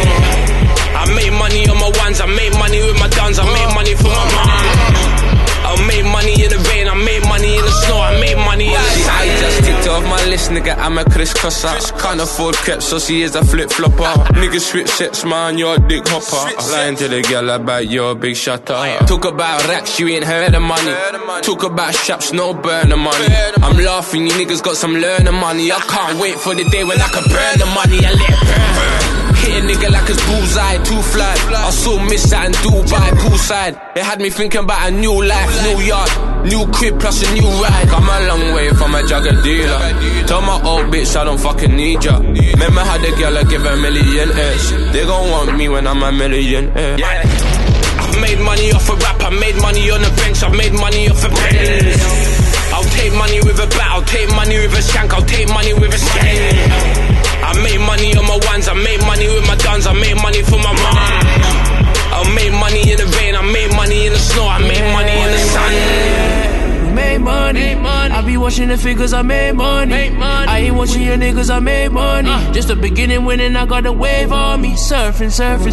I made money on my ones, I made money with my guns, I made money for my mom. I made money in the rain, I made money in the snow, I made money in the sun. I just ticked off my list, nigga, I'm a crisscrosser. Can't afford creps, so she is a flip-flopper. Nigga switch sets, man, you're a dick hopper. Lying to the girl about you're a big shutter. Talk about racks, you ain't heard of money. Talk about straps, no burner money. I'm laughing, you niggas got some learner money. I can't wait for the day when I can burn the money and let it burn. Hit a nigga like it's bullseye, too fly. I saw miss that in Dubai, poolside. It had me thinking about a new life, new yard, new crib plus a new ride. Come a long way from a jugger dealer. Tell my old bitch I don't fucking need ya. Remember how the girl I give her millionaires. They gon' want me when I'm a millionaire. I've made money off a rap, I made money on the bench, I've made money off a bench. I'll take money with a bat, I'll take money with a shank, I'll take money with a skank. I made money on my ones, I made money with my guns, I made money for my mom. I made money in the rain, I made money in the snow, I made money in the sun. Made money, I be watching the figures, I made money. I ain't watching your niggas, I made money. Just the beginning winning, I got a wave on me. Surfing.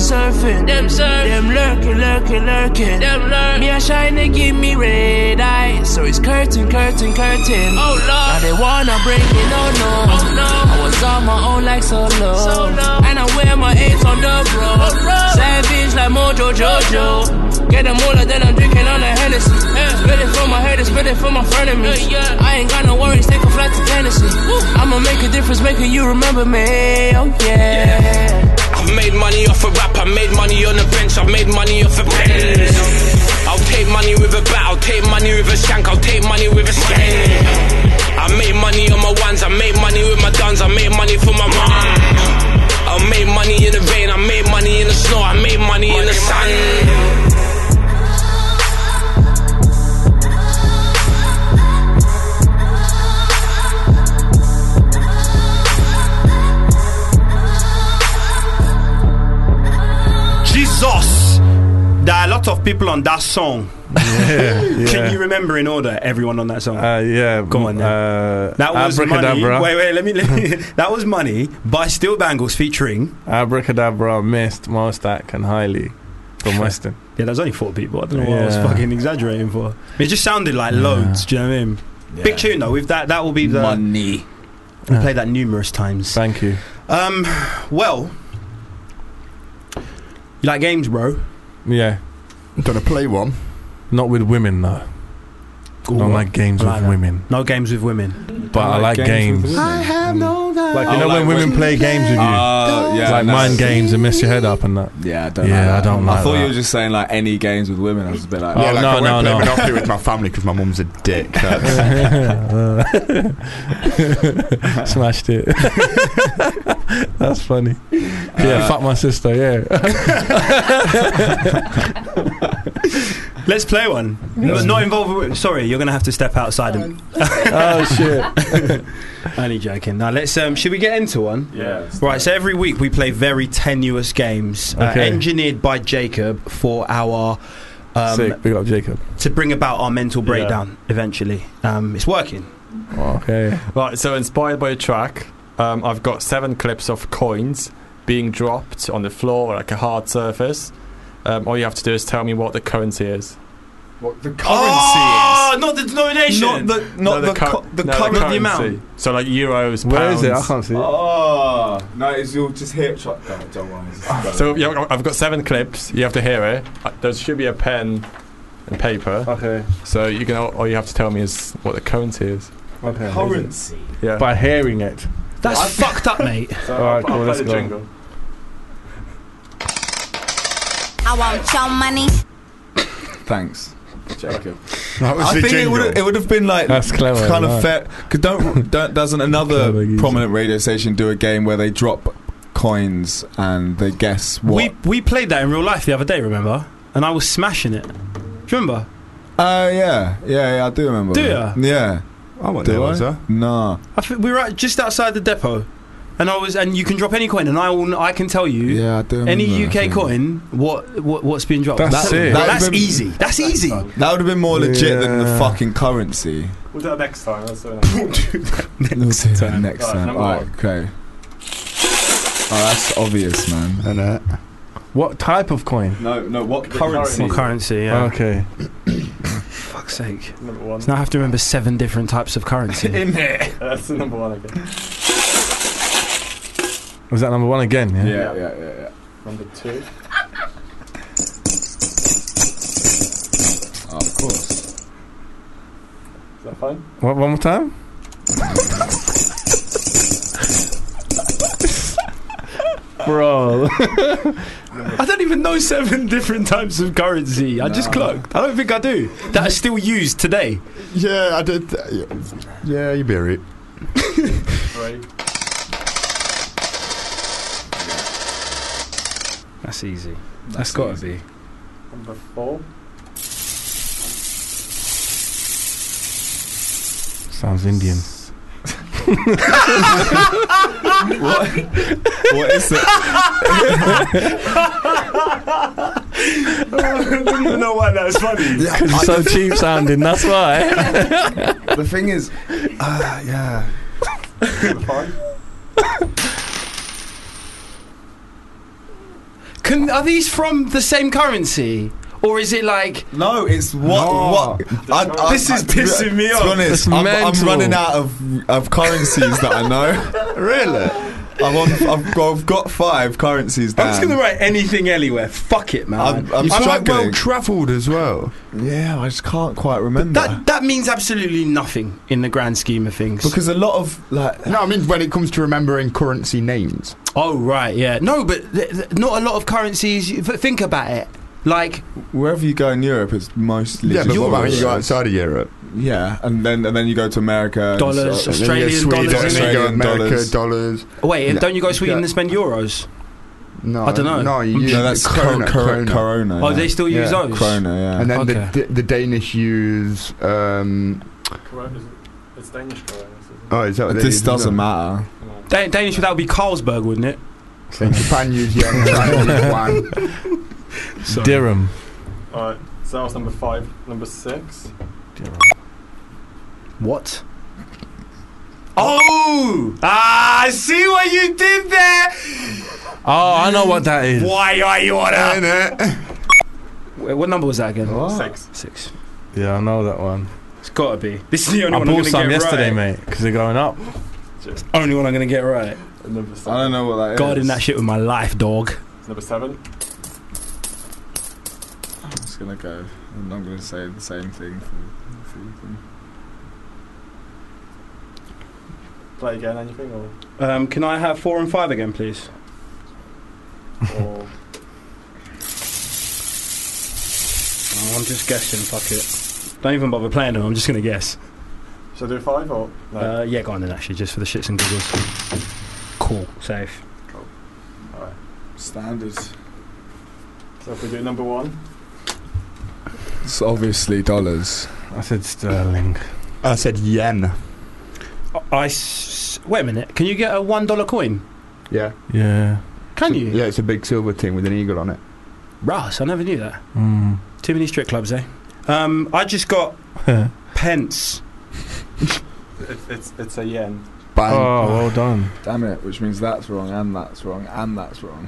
Them lurking. Me a shine, they give me red eyes. So it's curtain. Oh Lord, now they wanna break it, oh no. I was on my own like solo. And I wear my eights on the road. Savage like Mojo Jojo. Get them all, then I'm drinking on the Hennessy. Spit it from my head and spit it from my front of me. I ain't got no worries, take a flight to Tennessee. I'ma make a difference, making you remember me. Oh yeah. I've made money off a rap, I made money on the bench, I've made money off a bench. I'll take money with a bat, I'll take money with a shank, I'll take money with a skank. I made money on my ones, I made money with my guns, I made money for my mom. I made money in the rain, I made money in the snow, I made money in the sun. Jesus! There are a lot of people on that song. Yeah. Can you remember in order everyone on that song? Yeah. Go on then. That was Money. Wait, let me that was Money by Steel Bangles featuring Abracadabra, Mist, Mostak and Hailey from Western. Yeah, there's only 4 people. I don't know what I was fucking exaggerating for. It just sounded like loads, do you know what I mean? Yeah. Big tune though, with that will be the Money. We played that numerous times. Thank you. Well, you like games, bro? Yeah. I'm gonna play one. Not with women though. I don't like games with women. No games with women. But I like games. I have no doubt. Like, you know when women play games with you? Yeah, it's like mind games and mess your head up and that. Yeah, I don't like that. I don't like I thought that. you were just saying like any games with women. I was a bit like, I won't play no. Monopoly with my family because my mum's a dick. Smashed it. That's funny. Yeah, fuck my sister, yeah. Let's play one. Not involved. Sorry, you're gonna have to step outside. Oh shit! Only joking. Now let's. Should we get into one? Yeah. Right. So every week we play very tenuous games, engineered by Jacob for our. Sick. Big up Jacob. To bring about our mental breakdown eventually. It's working. Okay. Right. So inspired by a track, I've got 7 clips of coins being dropped on the floor, like a hard surface. All you have to do is tell me what the currency is. What the currency is? Not the denomination. The currency amount. So like euros, pounds. Where is it? I can't see it. Oh no! You'll just hear it. Don't worry. So I've got 7 clips. You have to hear it. There should be a pen and paper. Okay. So you can. All you have to tell me is what the currency is. Okay. Currency. Yeah. By hearing it. That's fucked up, mate. So Alright, cool. Let's play the go. jingle. I want your money. Thanks, Jacob. I think it would have been like that's clever, kind of fair. Because doesn't another prominent radio station do a game where they drop coins and they guess what? We played that in real life the other day, remember? And I was smashing it. Do you remember? Yeah, I do remember. Do ya? Yeah. I wasn't there, was I? Nah. I think we were just outside the depot, and you can drop any coin, and I can tell you. Yeah, I do remember, any UK coin, what's being dropped. That's it. That's easy. That's easy. That would have been more legit than the fucking currency. We'll do that next time. Let's do it next time. Alright, okay. Oh, that's obvious, man. What type of coin? No. What currency? What currency? Yeah. Okay. Fuck's sake. Number 1. So now I have to remember 7 different types of currency. In there. That's the number 1 again. Was that number 1 again? Yeah. Number 2. Oh, of course. Is that fine? What? One more time? Bro. I don't even know 7 different types of currency. I just clocked. I don't think I do. That are still used today. Yeah, I did. Yeah, you bear it. Right. That's easy. That's got to be. Number 4. Sounds Indian. What is it? I don't even know why that was funny. Because it's so cheap sounding, that's why. The thing is, yeah. Are these from the same currency? Or is it like... No, it's what... This is pissing me off. To be honest, I'm running out of currencies that I know. Really? I've got 5 currencies down. I'm just going to write anything anywhere. Fuck it, man. I'm You're struggling. well travelled as well. Yeah, I just can't quite remember. That means absolutely nothing in the grand scheme of things. Because a lot of, like... No, I mean when it comes to remembering currency names. Oh, right, yeah. No, but not a lot of currencies... Think about it. Like... Wherever you go in Europe, it's mostly... Yeah, but what about when you go outside of Europe? Yeah, and then you go to America. Dollars, Australian dollars. Australian dollars. Wait, and don't you go to Sweden and spend euros? No, I don't know. No, that's Corona. Oh, they still use those? Corona, yeah. And then the Danish use... Corona, it's Danish Corona. Oh, is that what this doesn't matter. Danish, that would be Carlsberg, wouldn't it? So Japan use yen, China use yuan. Dirham. Alright, so that was number 5. Number 6. Dirham. What? Oh! I see what you did there! Oh, I know what that is. Why are you on it? Wait, what number was that again? 6. Yeah, I know that one. It's got to be. This is the only one I'm bought going to some get yesterday, right. mate, because they're going up. Only one I'm going to get right. Number 7. I don't know what that is. Guarding that shit with my life, dog. Number 7. I'm just going to go. I'm going to say the same thing for them. Play again, anything? Or? Can I have 4 and 5 again, please? Or I'm just guessing, fuck it. Don't even bother playing them, I'm just going to guess. Should I do 5 or no? Yeah, go on then, actually, just for the shits and giggles. Cool, safe. Cool. Alright. Standard. So if we do number 1. It's obviously dollars. I said sterling. I said yen. Wait a minute. Can you get a $1 coin? Yeah. Yeah. Can you? Yeah, it's a big silver thing with an eagle on it. Russ, I never knew that. Mm. Too many strip clubs, eh? I just got pence. It's a yen. Bang. Oh, well done. Damn it, which means that's wrong, and that's wrong, and that's wrong.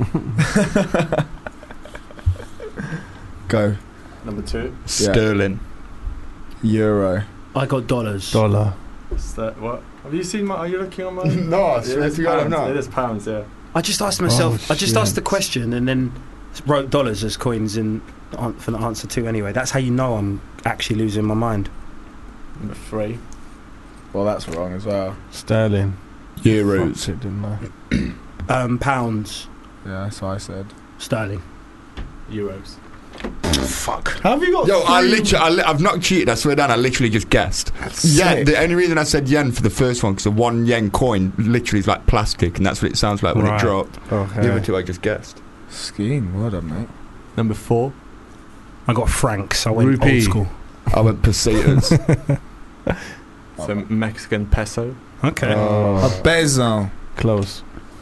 Go. Number 2. Sterling. Euro. I got dollars. Dollar. What? Have you seen are you looking on mine? No, I swear to God, I'm not. It is pounds, yeah. I just asked myself, Oh, I just asked the question and then wrote dollars as coins for the answer 2 anyway. That's how you know I'm actually losing my mind. Number 3. Well, that's wrong as well. Sterling. Euros. It, didn't I? Pounds. Yeah, that's what I said. Sterling. Euros. Fuck. How have you got? Yo, I've not cheated. I swear down. I literally just guessed. Yeah, the only reason I said yen for the first one because the 1 yen coin literally is like plastic, and that's what it sounds like when it dropped. Okay. The other 2 I just guessed. Skiing, well done, mate. Number 4. I got francs. I went Rupee. old school. I went pesetas. So Mexican peso. Okay. A peso. Close.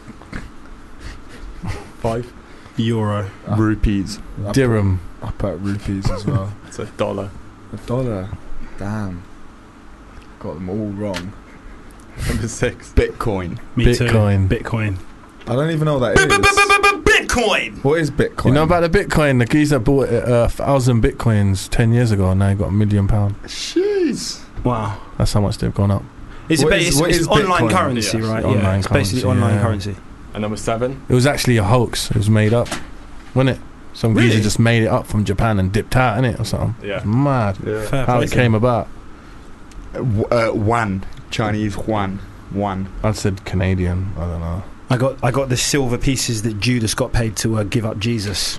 5. Euro. Rupees. Dirham. I put rupees as well. It's a dollar. A dollar. Damn. Got them all wrong. Number 6. Bitcoin. Me Bitcoin. too. Bitcoin. I don't even know what that is. Bitcoin. What is Bitcoin? You know about the Bitcoin? The geezer bought 1,000 Bitcoins 10 years ago and now he got £1 million. Jeez. Wow. That's how much they've gone up. It's What is online Bitcoin? currency, Yes. right? Online It's basically currency, online yeah. currency. And number 7. It was actually a hoax. It was made up. Wasn't it? Some Really? geezer just made it up from Japan and dipped out, innit? Or something. Yeah. It's mad. Yeah. Fair How play it to came them. about. Yuan. Chinese yuan. Yuan. I said Canadian. I don't know. I got the silver pieces that Judas got paid to give up Jesus.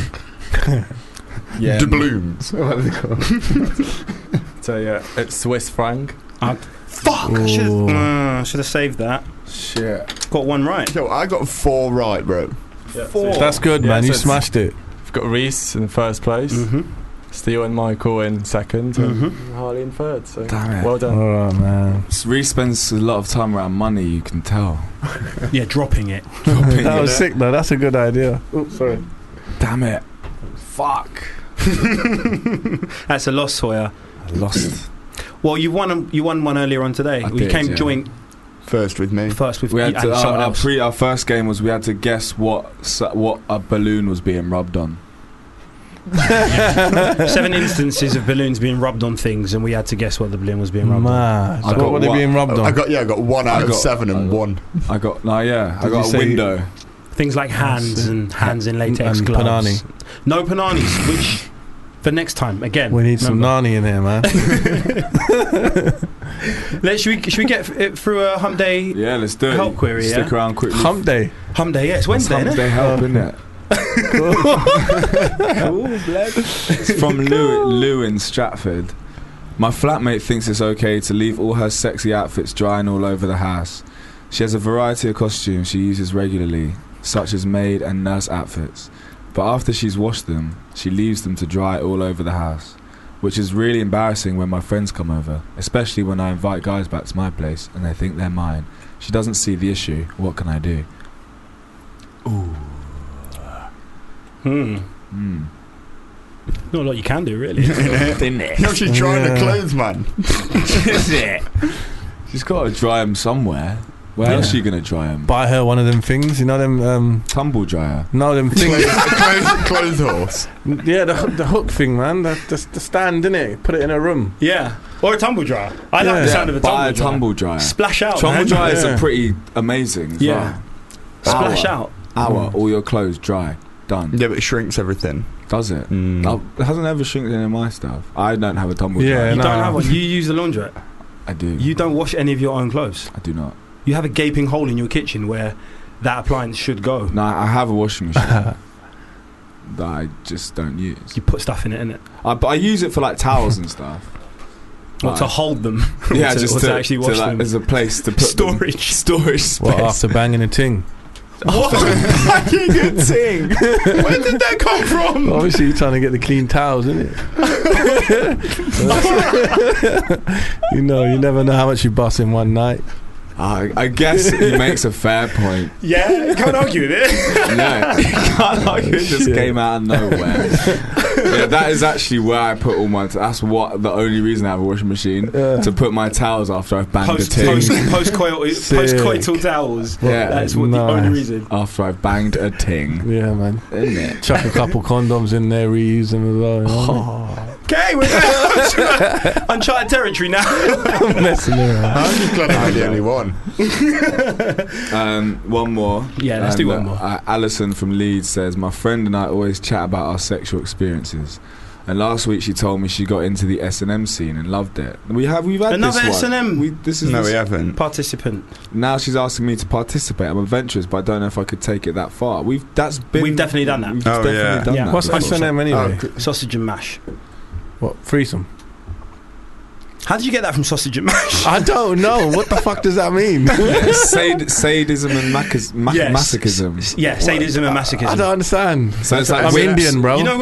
Yeah. Doubloons. What are they called? So yeah, it's Swiss franc. Fuck! I should have saved that. Shit. Got 1 right. Yo, I got 4 right, bro. Yeah, 4. That's good, Yeah, man. so You it's- smashed it. We've got Reese in first place. Mm-hmm. Steele and Michael in second. And Harley in third. So Damn it. well done. All right, man. Reece spends a lot of time around money, you can tell. Yeah, dropping it. That was sick, though. That's a good idea. Oops, sorry. Damn it. Fuck. That's a loss, Sawyer. I lost. Well, you won one earlier on today. I We did, came yeah. joint First with me. first with We had and to, someone else. our first game was we had to guess what a balloon was being rubbed on. 7 instances of balloons being rubbed on things, and we had to guess what the balloon was being rubbed on. Mad. I got What were they one- being rubbed on? I got 1 out of 7 and 1. I got Did I you got a say- window. Things like hands and hands in latex and gloves. panani. No pananis, which for next time again. We need some remember. nani in here, man. Should we get it through a Hump Day Yeah, let's do it. help query? Stick Yeah? around quickly. Hump day. Hump Day, yeah, it's Wednesday, Hump isn't Day it? help, isn't it? It's from Lou in Stratford. My flatmate thinks it's okay to leave all her sexy outfits drying all over the house. She has a variety of costumes she uses regularly, such as maid and nurse outfits. But after she's washed them, she leaves them to dry all over the house, which is really embarrassing when my friends come over, especially when I invite guys back to my place and they think they're mine. She doesn't see the issue. What can I do? Ooh. Not a lot you can do, really. No, she's drying the clothes, man. She's got to dry them somewhere. Where else are you going to dry them? Buy her one of them things, you know them tumble dryer. No, them things. Clothes horse. Yeah, the hook thing, man. The stand, innit? Put it in a room. Yeah, or a tumble dryer. I like the sound of a Buy tumble a dryer. tumble dryer. Splash out, Tumble man. dryers Yeah. are pretty amazing. As Yeah. well. Splash out. Hour, all your clothes dry, done. Yeah, but it shrinks everything. Does it? It hasn't ever shrunk any of my stuff. I don't have a tumble dryer. You don't have one. You use the laundrette. I do. You don't wash any of your own clothes. I do not. You have a gaping hole in your kitchen where that appliance should go. No, I have a washing machine that I just don't use. You put stuff in it, innit? But I use it for like towels and stuff. Or to hold them. Yeah, or just to actually wash like, them. as a place to put Storage. Storage space. What, after banging a ting? What fucking good thing? Where did that come from? Obviously, you're trying to get the clean towels, isn't it? You know, you never know how much you bust in one night. I guess he makes a fair point. Yeah, you can't argue with it. No, you can't argue. It just came out of nowhere. Yeah, that is actually where I put all my. That's what the only reason I have a washing machine to put my towels after I've banged a ting. Post-coital towels. Yeah, that's what the only reason. After I've banged a ting. Yeah, man. Isn't it? Chuck a couple condoms in there, reuse them as well. You know Okay, we're going uncharted territory now. I'm messing around. I'm just glad I'm the only one. One more. Yeah, let's do one more. Alison from Leeds says, my friend and I always chat about our sexual experiences. And last week she told me she got into the S&M scene and loved it. We've had another this one. S&M. We haven't. Participant. Now she's asking me to participate. I'm adventurous, but I don't know if I could take it that far. We've definitely done that. We've definitely done that. What's S&M anyway? Sausage and mash. What, threesome? How did you get that from sausage and mash? I don't know. What the fuck does that mean? Sadism and masochism. Yeah, sadism and masochism. I don't understand. So it's like I'm Indian, bro. You know.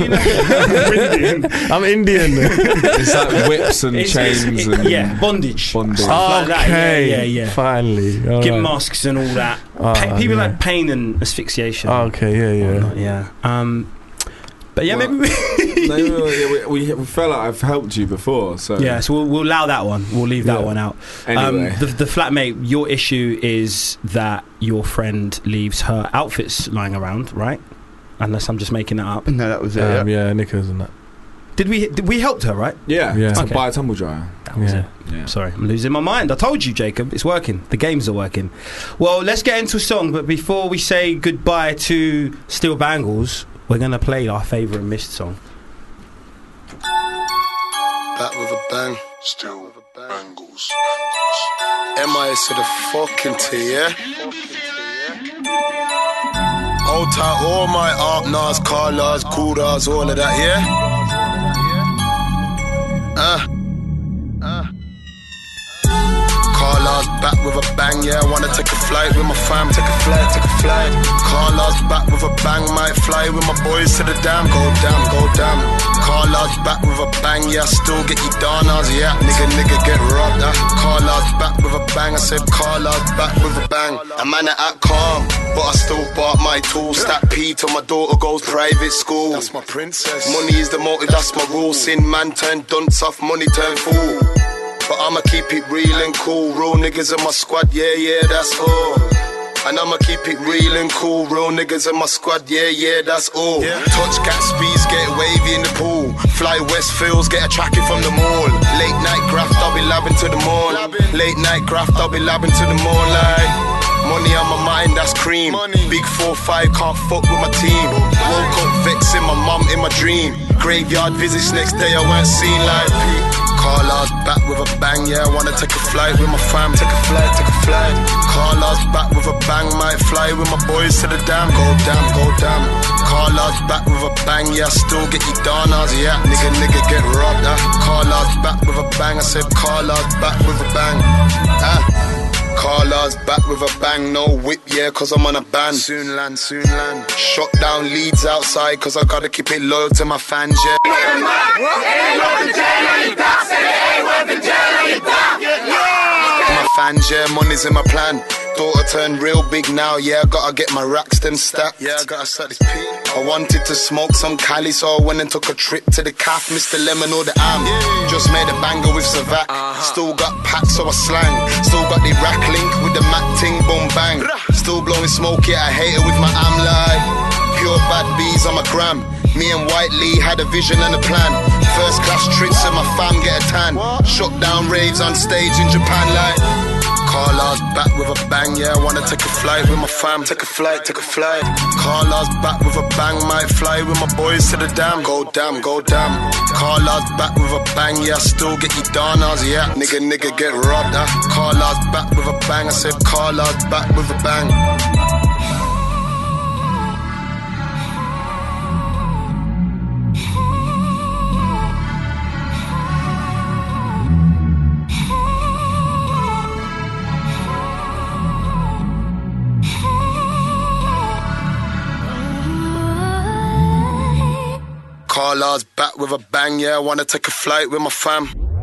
I'm Indian. It's like whips and chains and bondage. Okay, yeah. Finally, Gimp masks and all that. People like pain and asphyxiation. Okay, Yeah. But yeah, maybe we felt like I've helped you before, so yeah. So we'll allow that one. We'll leave that one out. Anyway, the flatmate. Your issue is that your friend leaves her outfits lying around, right? Unless I'm just making that up. No, that was it. Yeah, knickers and that. Did we helped her, right? Yeah. To buy a tumble dryer. That was it. Yeah. Sorry, I'm losing my mind. I told you, Jacob, it's working. The games are working. Well, let's get into a song. But before we say goodbye to Steel Bangles, we're going to play our favourite missed song. Back with a bang. Steel Bangles. MIS to the fucking T, yeah? Old tight, all my Arpnars, Carlars, Kudas, all of that, yeah? Carla's back with a bang, yeah. I wanna take a flight with my fam, take a flight. Carla's back with a bang, might fly with my boys to the dam. Go damn. Carla's back with a bang, yeah. I still get you downers, yeah. Nigga get robbed. Carla's back with a bang. I said Carla's back with a bang. A man act calm, but I still bark my tools. Stack P till my daughter goes private school. That's my princess. Money is the motive, that's my rule. Sin man turn dunce off, money turn fool. But I'ma keep it real and cool. Real niggas in my squad, yeah, that's all. And I'ma keep it real and cool. Real niggas in my squad, yeah, that's all. Touch Gatsby's, get wavy in the pool. Fly Westfields, get a tracking from the mall. Late night graft, I'll be labbing to the mall. Late night graft, I'll be labbing to the mall. Like money on my mind, that's cream. Big 4-5, can't fuck with my team. Woke up vexing my mum in my dream. Graveyard visits next day, I weren't seen like Carla's back with a bang, yeah. I wanna take a flight with my fam, take a flight. Carla's back with a bang, might fly with my boys to the dam. Go damn. Carla's back with a bang, yeah. I still get you downers, yeah. Nigga get robbed. Carla's back with a bang. I said Carla's back with a bang. Carla's back with a bang, no whip, yeah, cause I'm on a ban. Soon land. Shot down Leeds outside, cause I gotta keep it loyal to my fans, yeah. My fans, yeah, money's in my plan. Daughter turned real big now, yeah, I gotta get my racks them stacked. Yeah, I gotta start this P. I wanted to smoke some Cali, so I went and took a trip to the calf, Mr. Lemon or the Am. Just made a banger with Savat. Still got packs, so I slang. Still got the rack link with the Mac ting, boom bang. Still blowing smoke, yeah, I hate it with my Am like. Pure bad bees on my gram. Me and White Lee had a vision and a plan. First class trips and my fam get a tan. Shut down raves on stage in Japan like. Carla's back with a bang, yeah. I wanna take a flight with my fam, take a flight. Carla's back with a bang, might fly with my boys to the dam. Go damn. Carla's back with a bang, yeah. I still get you downers, yeah. Nigga get robbed. Carla's back with a bang. I said Carla's back with a bang. Carla's back with a bang, yeah, I wanna take a flight with my fam.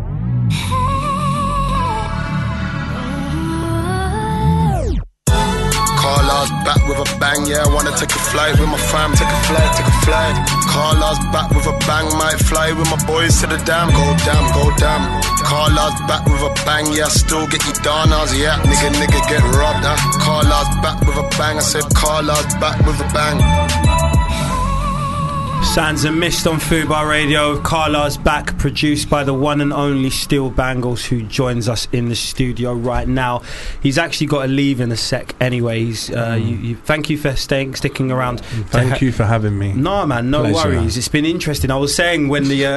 Carla's back with a bang, yeah, I wanna take a flight with my fam. Take a flight, take a flight. Carla's back with a bang, might fly with my boys to the dam. Go damn, go damn. Carla's back with a bang, yeah, I still get you donas, yeah. Nigga get robbed, huh? Carla's back with a bang, I said Carla's back with a bang. Sands and Mist on Fubar Radio. Carla's back, produced by the one and only Steel Bangles, who joins us in the studio right now. He's actually got to leave in a sec anyway. He's, thank you for sticking around. Thank you for having me. No, man, no Pleasure. worries. It's been interesting. I was saying when the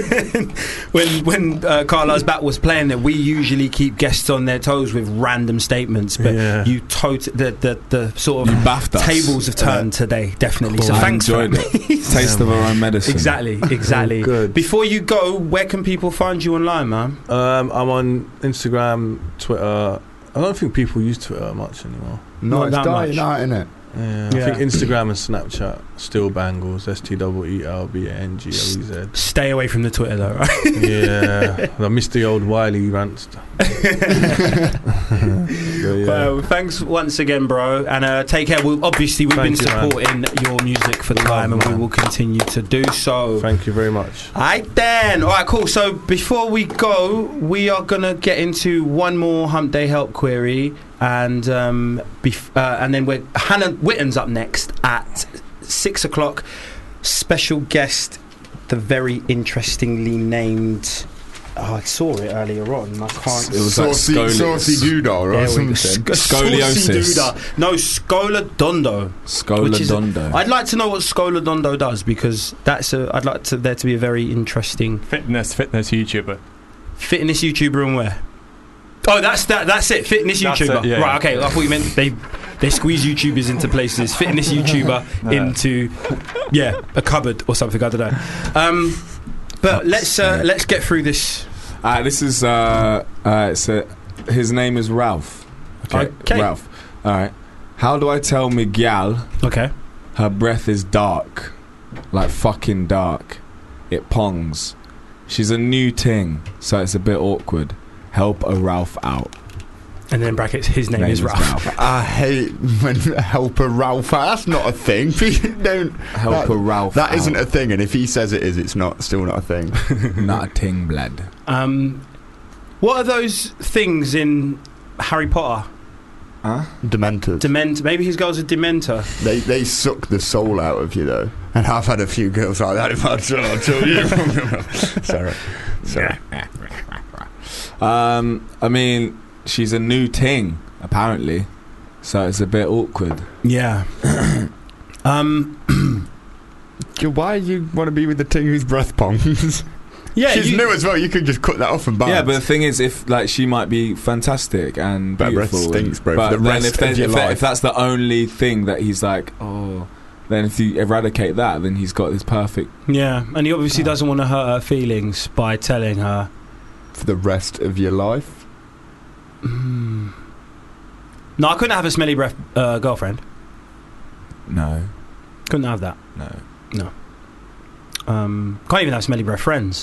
when Carla's back was playing that we usually keep guests on their toes with random statements, but you the sort of tables have turned today, definitely. Cool. So I thanks for enjoyed it. Taste of our own medicine. Exactly. Good. Before you go, where can people find you online, man? I'm on Instagram, Twitter. I don't think people use Twitter much anymore. No, it's that dying much. out, innit? Yeah, I think Instagram and Snapchat, Steel Bangles, STEELBANGLEZ. Stay away from the Twitter though, right? Yeah, I missed the old Wiley rants. Well, thanks once again, bro, and take care. We've been supporting your music for the time, and we will continue to do so. Thank you very much. Alright then. Alright, cool. So before we go, we are gonna get into one more Hump Day Help query, and then Hannah Witton's up next at 6 o'clock. Special guest, the very interestingly named. Oh, I saw it earlier on. I can't. It was saucy doodah or something. Scoliosis. No, Scoladondo. Scoladondo. I'd like to know what Scoladondo does, because I'd like there to be a very interesting fitness YouTuber. Fitness YouTuber, and where? Oh, that's it. Fitness YouTuber. It, yeah, right. Okay. I thought you meant they squeeze YouTubers into places. Fitness YouTuber into a cupboard or something. I don't know. But let's get through this. This is his name is Ralph. Okay. Ralph. All right. How do I tell Miguel? Okay. Her breath is dark, like fucking dark. It pongs. She's a new ting, so it's a bit awkward. Help a Ralph out. And then brackets, his name is Ralph. I hate when help a Ralph out. That's not a thing. Don't help a Ralph That out. isn't a thing, and if he says it is, it's still not a thing. Not a ting, blood. What are those things in Harry Potter? Dementors. Maybe his girl's a Dementor. They suck the soul out of you, though. And I've had a few girls like that. If I'll tell you. Sorry. I mean, she's a new ting, apparently, so it's a bit awkward. Yeah. Why do you want to be with the ting whose breath pongs? Yeah, she's new as well. You could just cut that off and bounce. Yeah, but the thing is, if she might be fantastic and beautiful, breath stinks, bro. But for the then rest of your life. if that's the only thing that he's like, then if you eradicate that, then he's got this perfect. Yeah, and he obviously doesn't want to hurt her feelings by telling her for the rest of your life. No, I couldn't have a smelly breath girlfriend. No, couldn't have that. No. Can't even have smelly breath friends.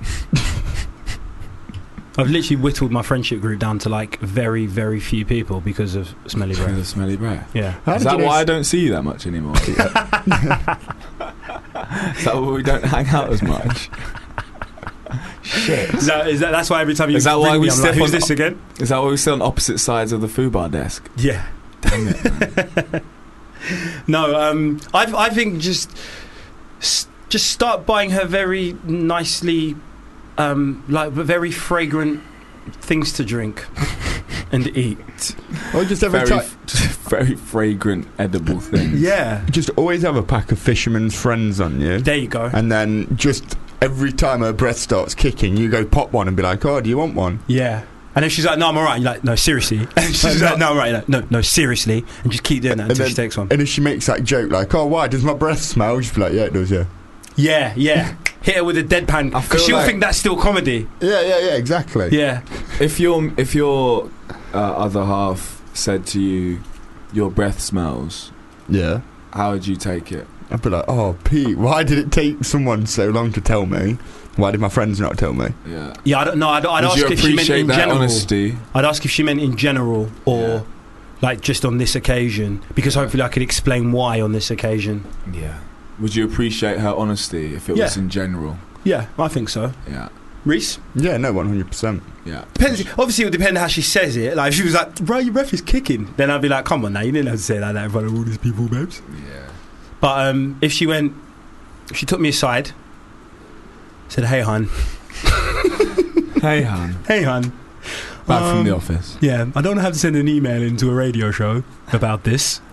I've literally whittled my friendship group down to like very, very few people because of smelly breath. Because of smelly breath. Yeah. Is that why I don't see you that much anymore? Is that why we don't hang out as much? Shit. Is that that's why every time you is that why we me, I'm like, who's this again? Is that why we sit on opposite sides of the Fubar desk? Yeah. Damn it, man. No, I think just start buying her very nicely, like very fragrant things to drink and eat. Or just every time. Very fragrant, edible things. Yeah. Just always have a pack of Fisherman's Friends on you. There you go. And then just every time her breath starts kicking, you go pop one and be like, "Oh, do you want one?" Yeah. And if she's like, "No, I'm alright," you're like, "No, seriously." And she's like, "No, I'm alright." Like, no, seriously. And just keep doing that until she takes one. And if she makes that joke like, "Oh, why does my breath smell?" You just be like, "Yeah, it does, yeah." Yeah. Hit her with a deadpan because she'll think that's still comedy. Yeah, exactly. Yeah. If your other half said to you, "Your breath smells," yeah, how would you take it? I'd be like, oh, Pete, why did it take someone so long to tell me? Why did my friends not tell me? Yeah, I don't know. I'd ask if she meant in general. Honesty? I'd ask if she meant in general or like just on this occasion, because hopefully I could explain why on this occasion. Yeah. Would you appreciate her honesty if it was in general? Yeah, I think so. Yeah. Reese? Yeah, no, 100%. Yeah. Depends. Obviously, it would depend how she says it. Like, if she was like, right, your ref is kicking, then I'd be like, come on now, you didn't have to say that in front of all these people, babes. Yeah. But if she took me aside, said, hey, hun. Hey, hun. Hey, hun. Back from the office. Yeah, I don't have to send an email into a radio show about this.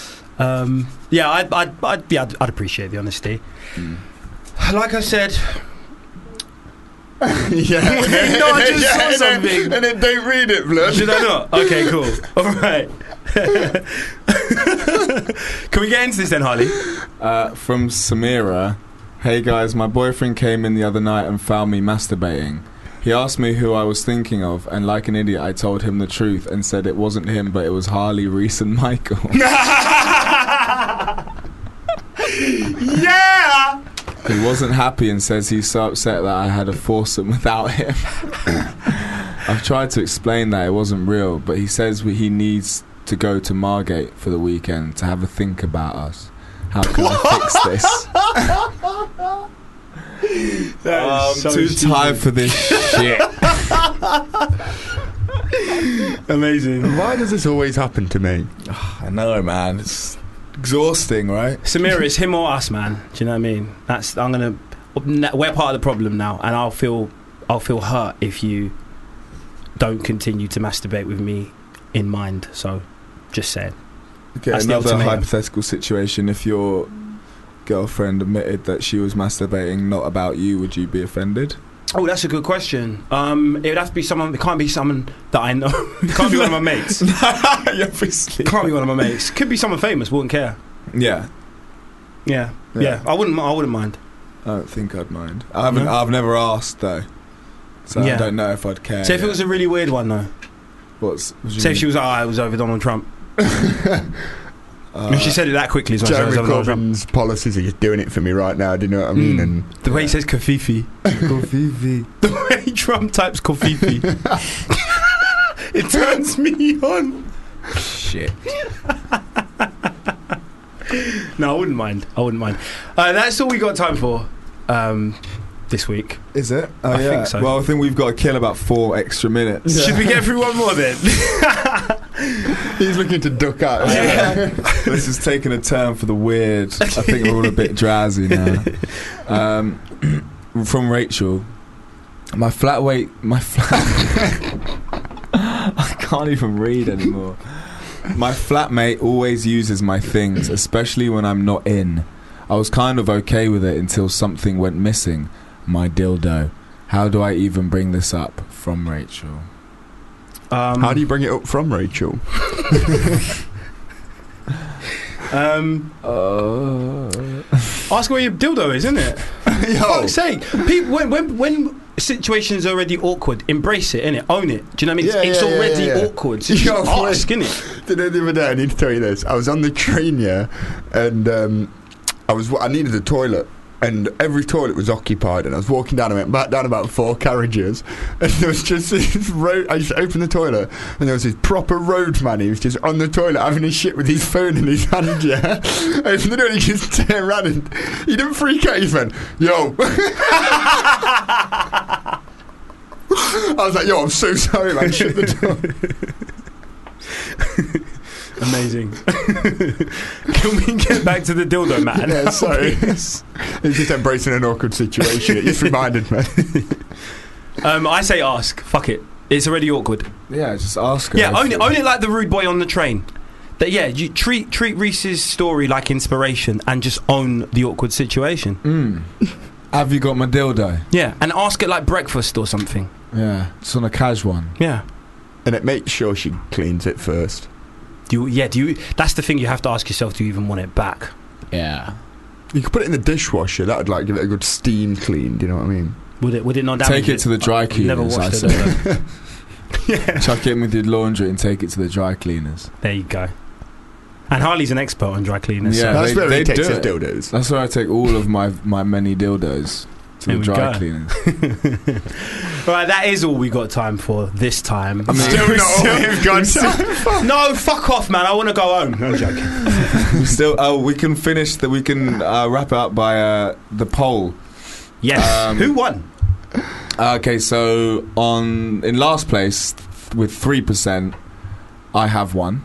I'd appreciate the honesty. Like I said... Yeah. No, I just saw something. And then don't read it, blood. Should I not? Okay, cool. All right. Can we get into this then, Harley? From Samira. Hey guys, my boyfriend came in the other night and found me masturbating. He asked me who I was thinking of, and like an idiot I told him the truth and said it wasn't him, but it was Harley, Reese and Michael. Yeah! He wasn't happy and says he's so upset that I had a foursome without him. I've tried to explain that it wasn't real, but he says he needs to go to Margate for the weekend to have a think about us. How can I fix this? I'm so too tired for this shit. Amazing. Why does this always happen to me? I know, man. It's exhausting, right? Samira, it's him or us, man. Do you know what I mean? We're part of the problem now, and I'll feel hurt if you don't continue to masturbate with me in mind. So, just saying. Okay, another hypothetical situation. If your girlfriend admitted that she was masturbating not about you, would you be offended? Oh, that's a good question. It would have to be someone. It can't be someone that I know. It can't be one of my mates. Obviously. Can't be one of my mates. Could be someone famous. Wouldn't care. Yeah. Yeah. I wouldn't mind. I don't think I'd mind. I've never asked though, so I don't know if I'd care. So if it was a really weird one though. Say if she was like, I was over Donald Trump. She said it that quickly as well. Jeremy Corbyn's policies are just doing it for me right now. Do you know what I mean? And the way he says Kofifi. Kofifi. The way Trump types Kofifi. It turns me on. Shit. No, I wouldn't mind. That's all we got time for this week. Is it? Oh, I think so. Well, I think we've got to kill about 4 extra minutes. Yeah. Should we get through one more then? He's looking to duck out. This is taking a turn for the weird. I think we're all a bit drowsy now. From Rachel. I can't even read anymore. My flatmate always uses my things, especially when I'm not in. I was kind of okay with it until something went missing. My dildo. How do I even bring this up? From Rachel. How do you bring it up from Rachel? Ask where your dildo is, isn't it? For fuck's sake. People, when situation's already awkward, embrace it, innit? Own it. Do you know what I mean? It's already awkward. So just ask, innit? The other day, I need to tell you this. I was on the train, and I needed a toilet. And every toilet was occupied, and I was walking down. I went back down about 4 carriages, and there was just this road. I just opened the toilet, and there was this proper roadman. He was just on the toilet having his shit with his phone in his hand. Opened the door, and he just turned around, and he didn't freak out. He went, "Yo." I was like, "Yo, I'm so sorry, man." Shut the door. Amazing. Can we get back to the dildo, man? Yeah, sorry. He's just embracing an awkward situation. It just reminded me. I say ask. Fuck it. It's already awkward. Yeah, just ask her. Yeah, own it like the rude boy on the train. That you treat Reese's story like inspiration and just own the awkward situation. Have you got my dildo? Yeah, and ask it like breakfast or something. Yeah, just on a casual one. Yeah. And it makes sure she cleans it first. Do you? That's the thing you have to ask yourself. Do you even want it back? Yeah. You could put it in the dishwasher. That would give it a good steam clean. Do you know what I mean? Would it not damage Take it to the dry cleaners. Never washed it. Yeah. Chuck it in with your laundry and take it to the dry cleaners. There you go. And Harley's an expert on dry cleaners. Yeah, That's where he they takes do his it. dildos. That's where I take all of my many dildos to There the we dry go. cleaners. Right, that is all we got time for this time. I mean, Still not all we've got time for. No, fuck off, man. I want to go home. No, I'm joking. Still, we can finish that. We can wrap it up by the poll. Yes. Who won? Okay, so in last place with 3%, I have one.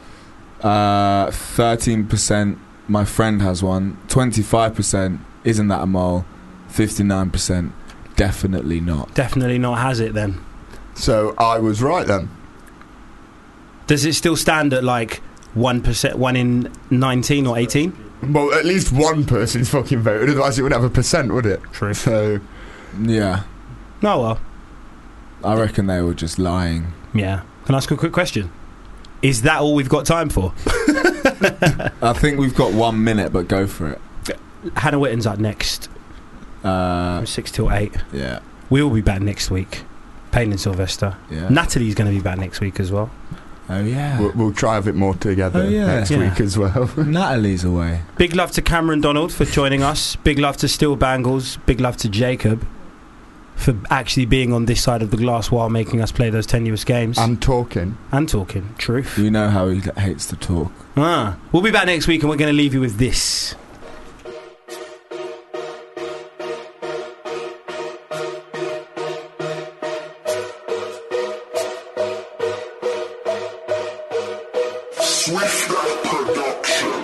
13%, my friend has one. 25%, isn't that a mole? 59%, definitely not. Definitely not has it then. So I was right then. Does it still stand at like 1%, 1 in 19 or 18? Well, at least one person's fucking voted, otherwise it would have a percent, would it? True. So, Yeah, No, well, I reckon they were just lying. yeah. Can I ask a quick question? Is that all we've got time for? I think we've got 1 minute, but go for it. Hannah Witten's up next. From 6 till 8. Yeah. We'll be back next week. Payne and Sylvester. Yeah. Natalie's going to be back next week as well. Oh yeah. we'll try a bit more together next week as well. Natalie's away. Big love to Cameron Donald for joining us. Big love to Steel Bangles. Big love to Jacob for actually being on this side of the glass while making us play those tenuous games. And talking. Truth. You know how he hates to talk. We'll be back next week and we're going to leave you with this. Swift Production.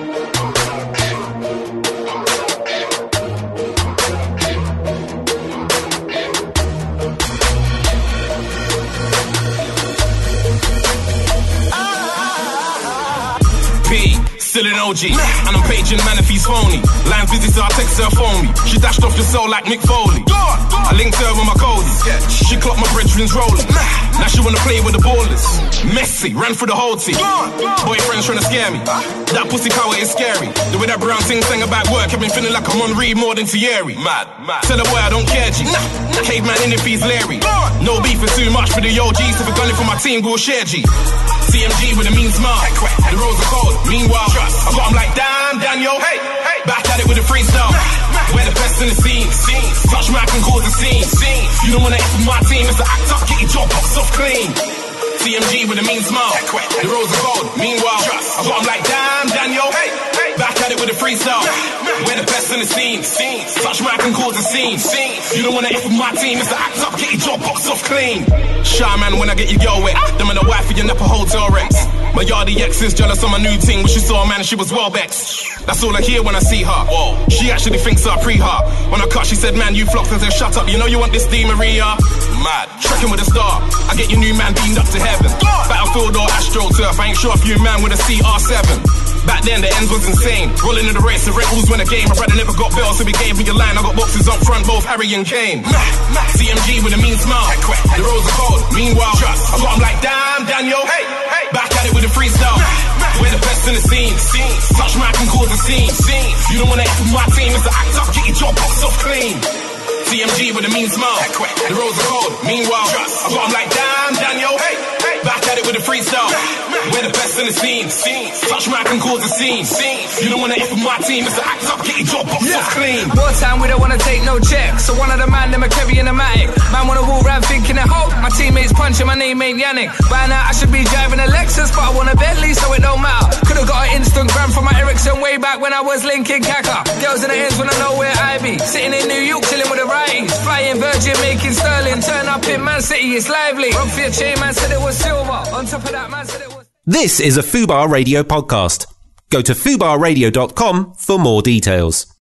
Still an OG, and I'm paging man if he's phony. Line's busy, so I text her, phone me. She dashed off the cell like Mick Foley. I linked her with my codies. She clocked my brethrens rolling. Now she wanna play with the ballers. Messy, ran through the whole team. Boyfriend's trying to scare me. That pussy cover is scary. The way that brown thing sang about work, I've been feeling like I'm on Reed more than Thierry. Mad. Tell the boy I don't care, G. Caveman in if he's Larry. No beef is too much for the OGs. If we're gunning for my team, we'll share, G. CMG with a mean smile. The roads are cold. Meanwhile, I got him like, damn, Daniel. Back at it with a freestyle. We're the best in the scene. Touch Mac and cause a scene. You don't wanna F with my team. It's the act up, get your job box off clean. CMG with a mean smile. The roads are cold. Meanwhile, I got him like, damn, Daniel. Back at it with a freestyle. We're the best in the scene. Touch Mac and cause a scene. You don't wanna F with my team. It's the act up, get your job box off clean. Shy man, when I get your girl wet, them and the wife for your Napa hotel Rex. My yardie ex is jealous of my new ting, but she saw a man and she was well vexed. That's all I hear when I see her. Whoa. She actually thinks I pre her. When I cut, she said, man, you flocked and said, shut up. You know you want this D Maria? Mad. Trekking with a star. I get your new man beamed up to heaven. Battlefield or AstroTurf. I ain't sure if you man with a CR7. Back then the ends was insane. Rolling in the race, the Red Bulls win a game. My brother never got bells, so we gave me a line. I got boxes up front, both Harry and Kane. CMG with a mean smile. The roads are cold. Meanwhile, I got him like, damn, Daniel. Back at it with a freestyle. We're the best in the scene. Touch Mac and cause a scene. You don't wanna F with my team. It's the act up, get your job box off clean. CMG with a mean smile. The roads are cold. Meanwhile, I got him like, damn, Daniel. Back at it with a freestyle. We're the best in the scene. Touch Mac and cause a scene. You don't wanna F with my team. It's the act up, get your job box off clean. Wartime, we don't wanna take no check. So one of the man, them a carrying a matic. Man wanna walk around thinking that, oh, my teammates punching, my name ain't Yannick. By now I should be driving a Lexus, but I want a Bentley, so it don't matter. Could've got an Instagram from my Ericsson way back when I was linking Kaka. Girls in the ends wanna know where I be. Sitting in New York, chilling with the righties. Flying Virgin, making sterling. Turn up in Man City, it's lively. Rock for your chain, man said it was silver. On top of that, man said it was... This is a Fubar Radio podcast. Go to fubarradio.com for more details.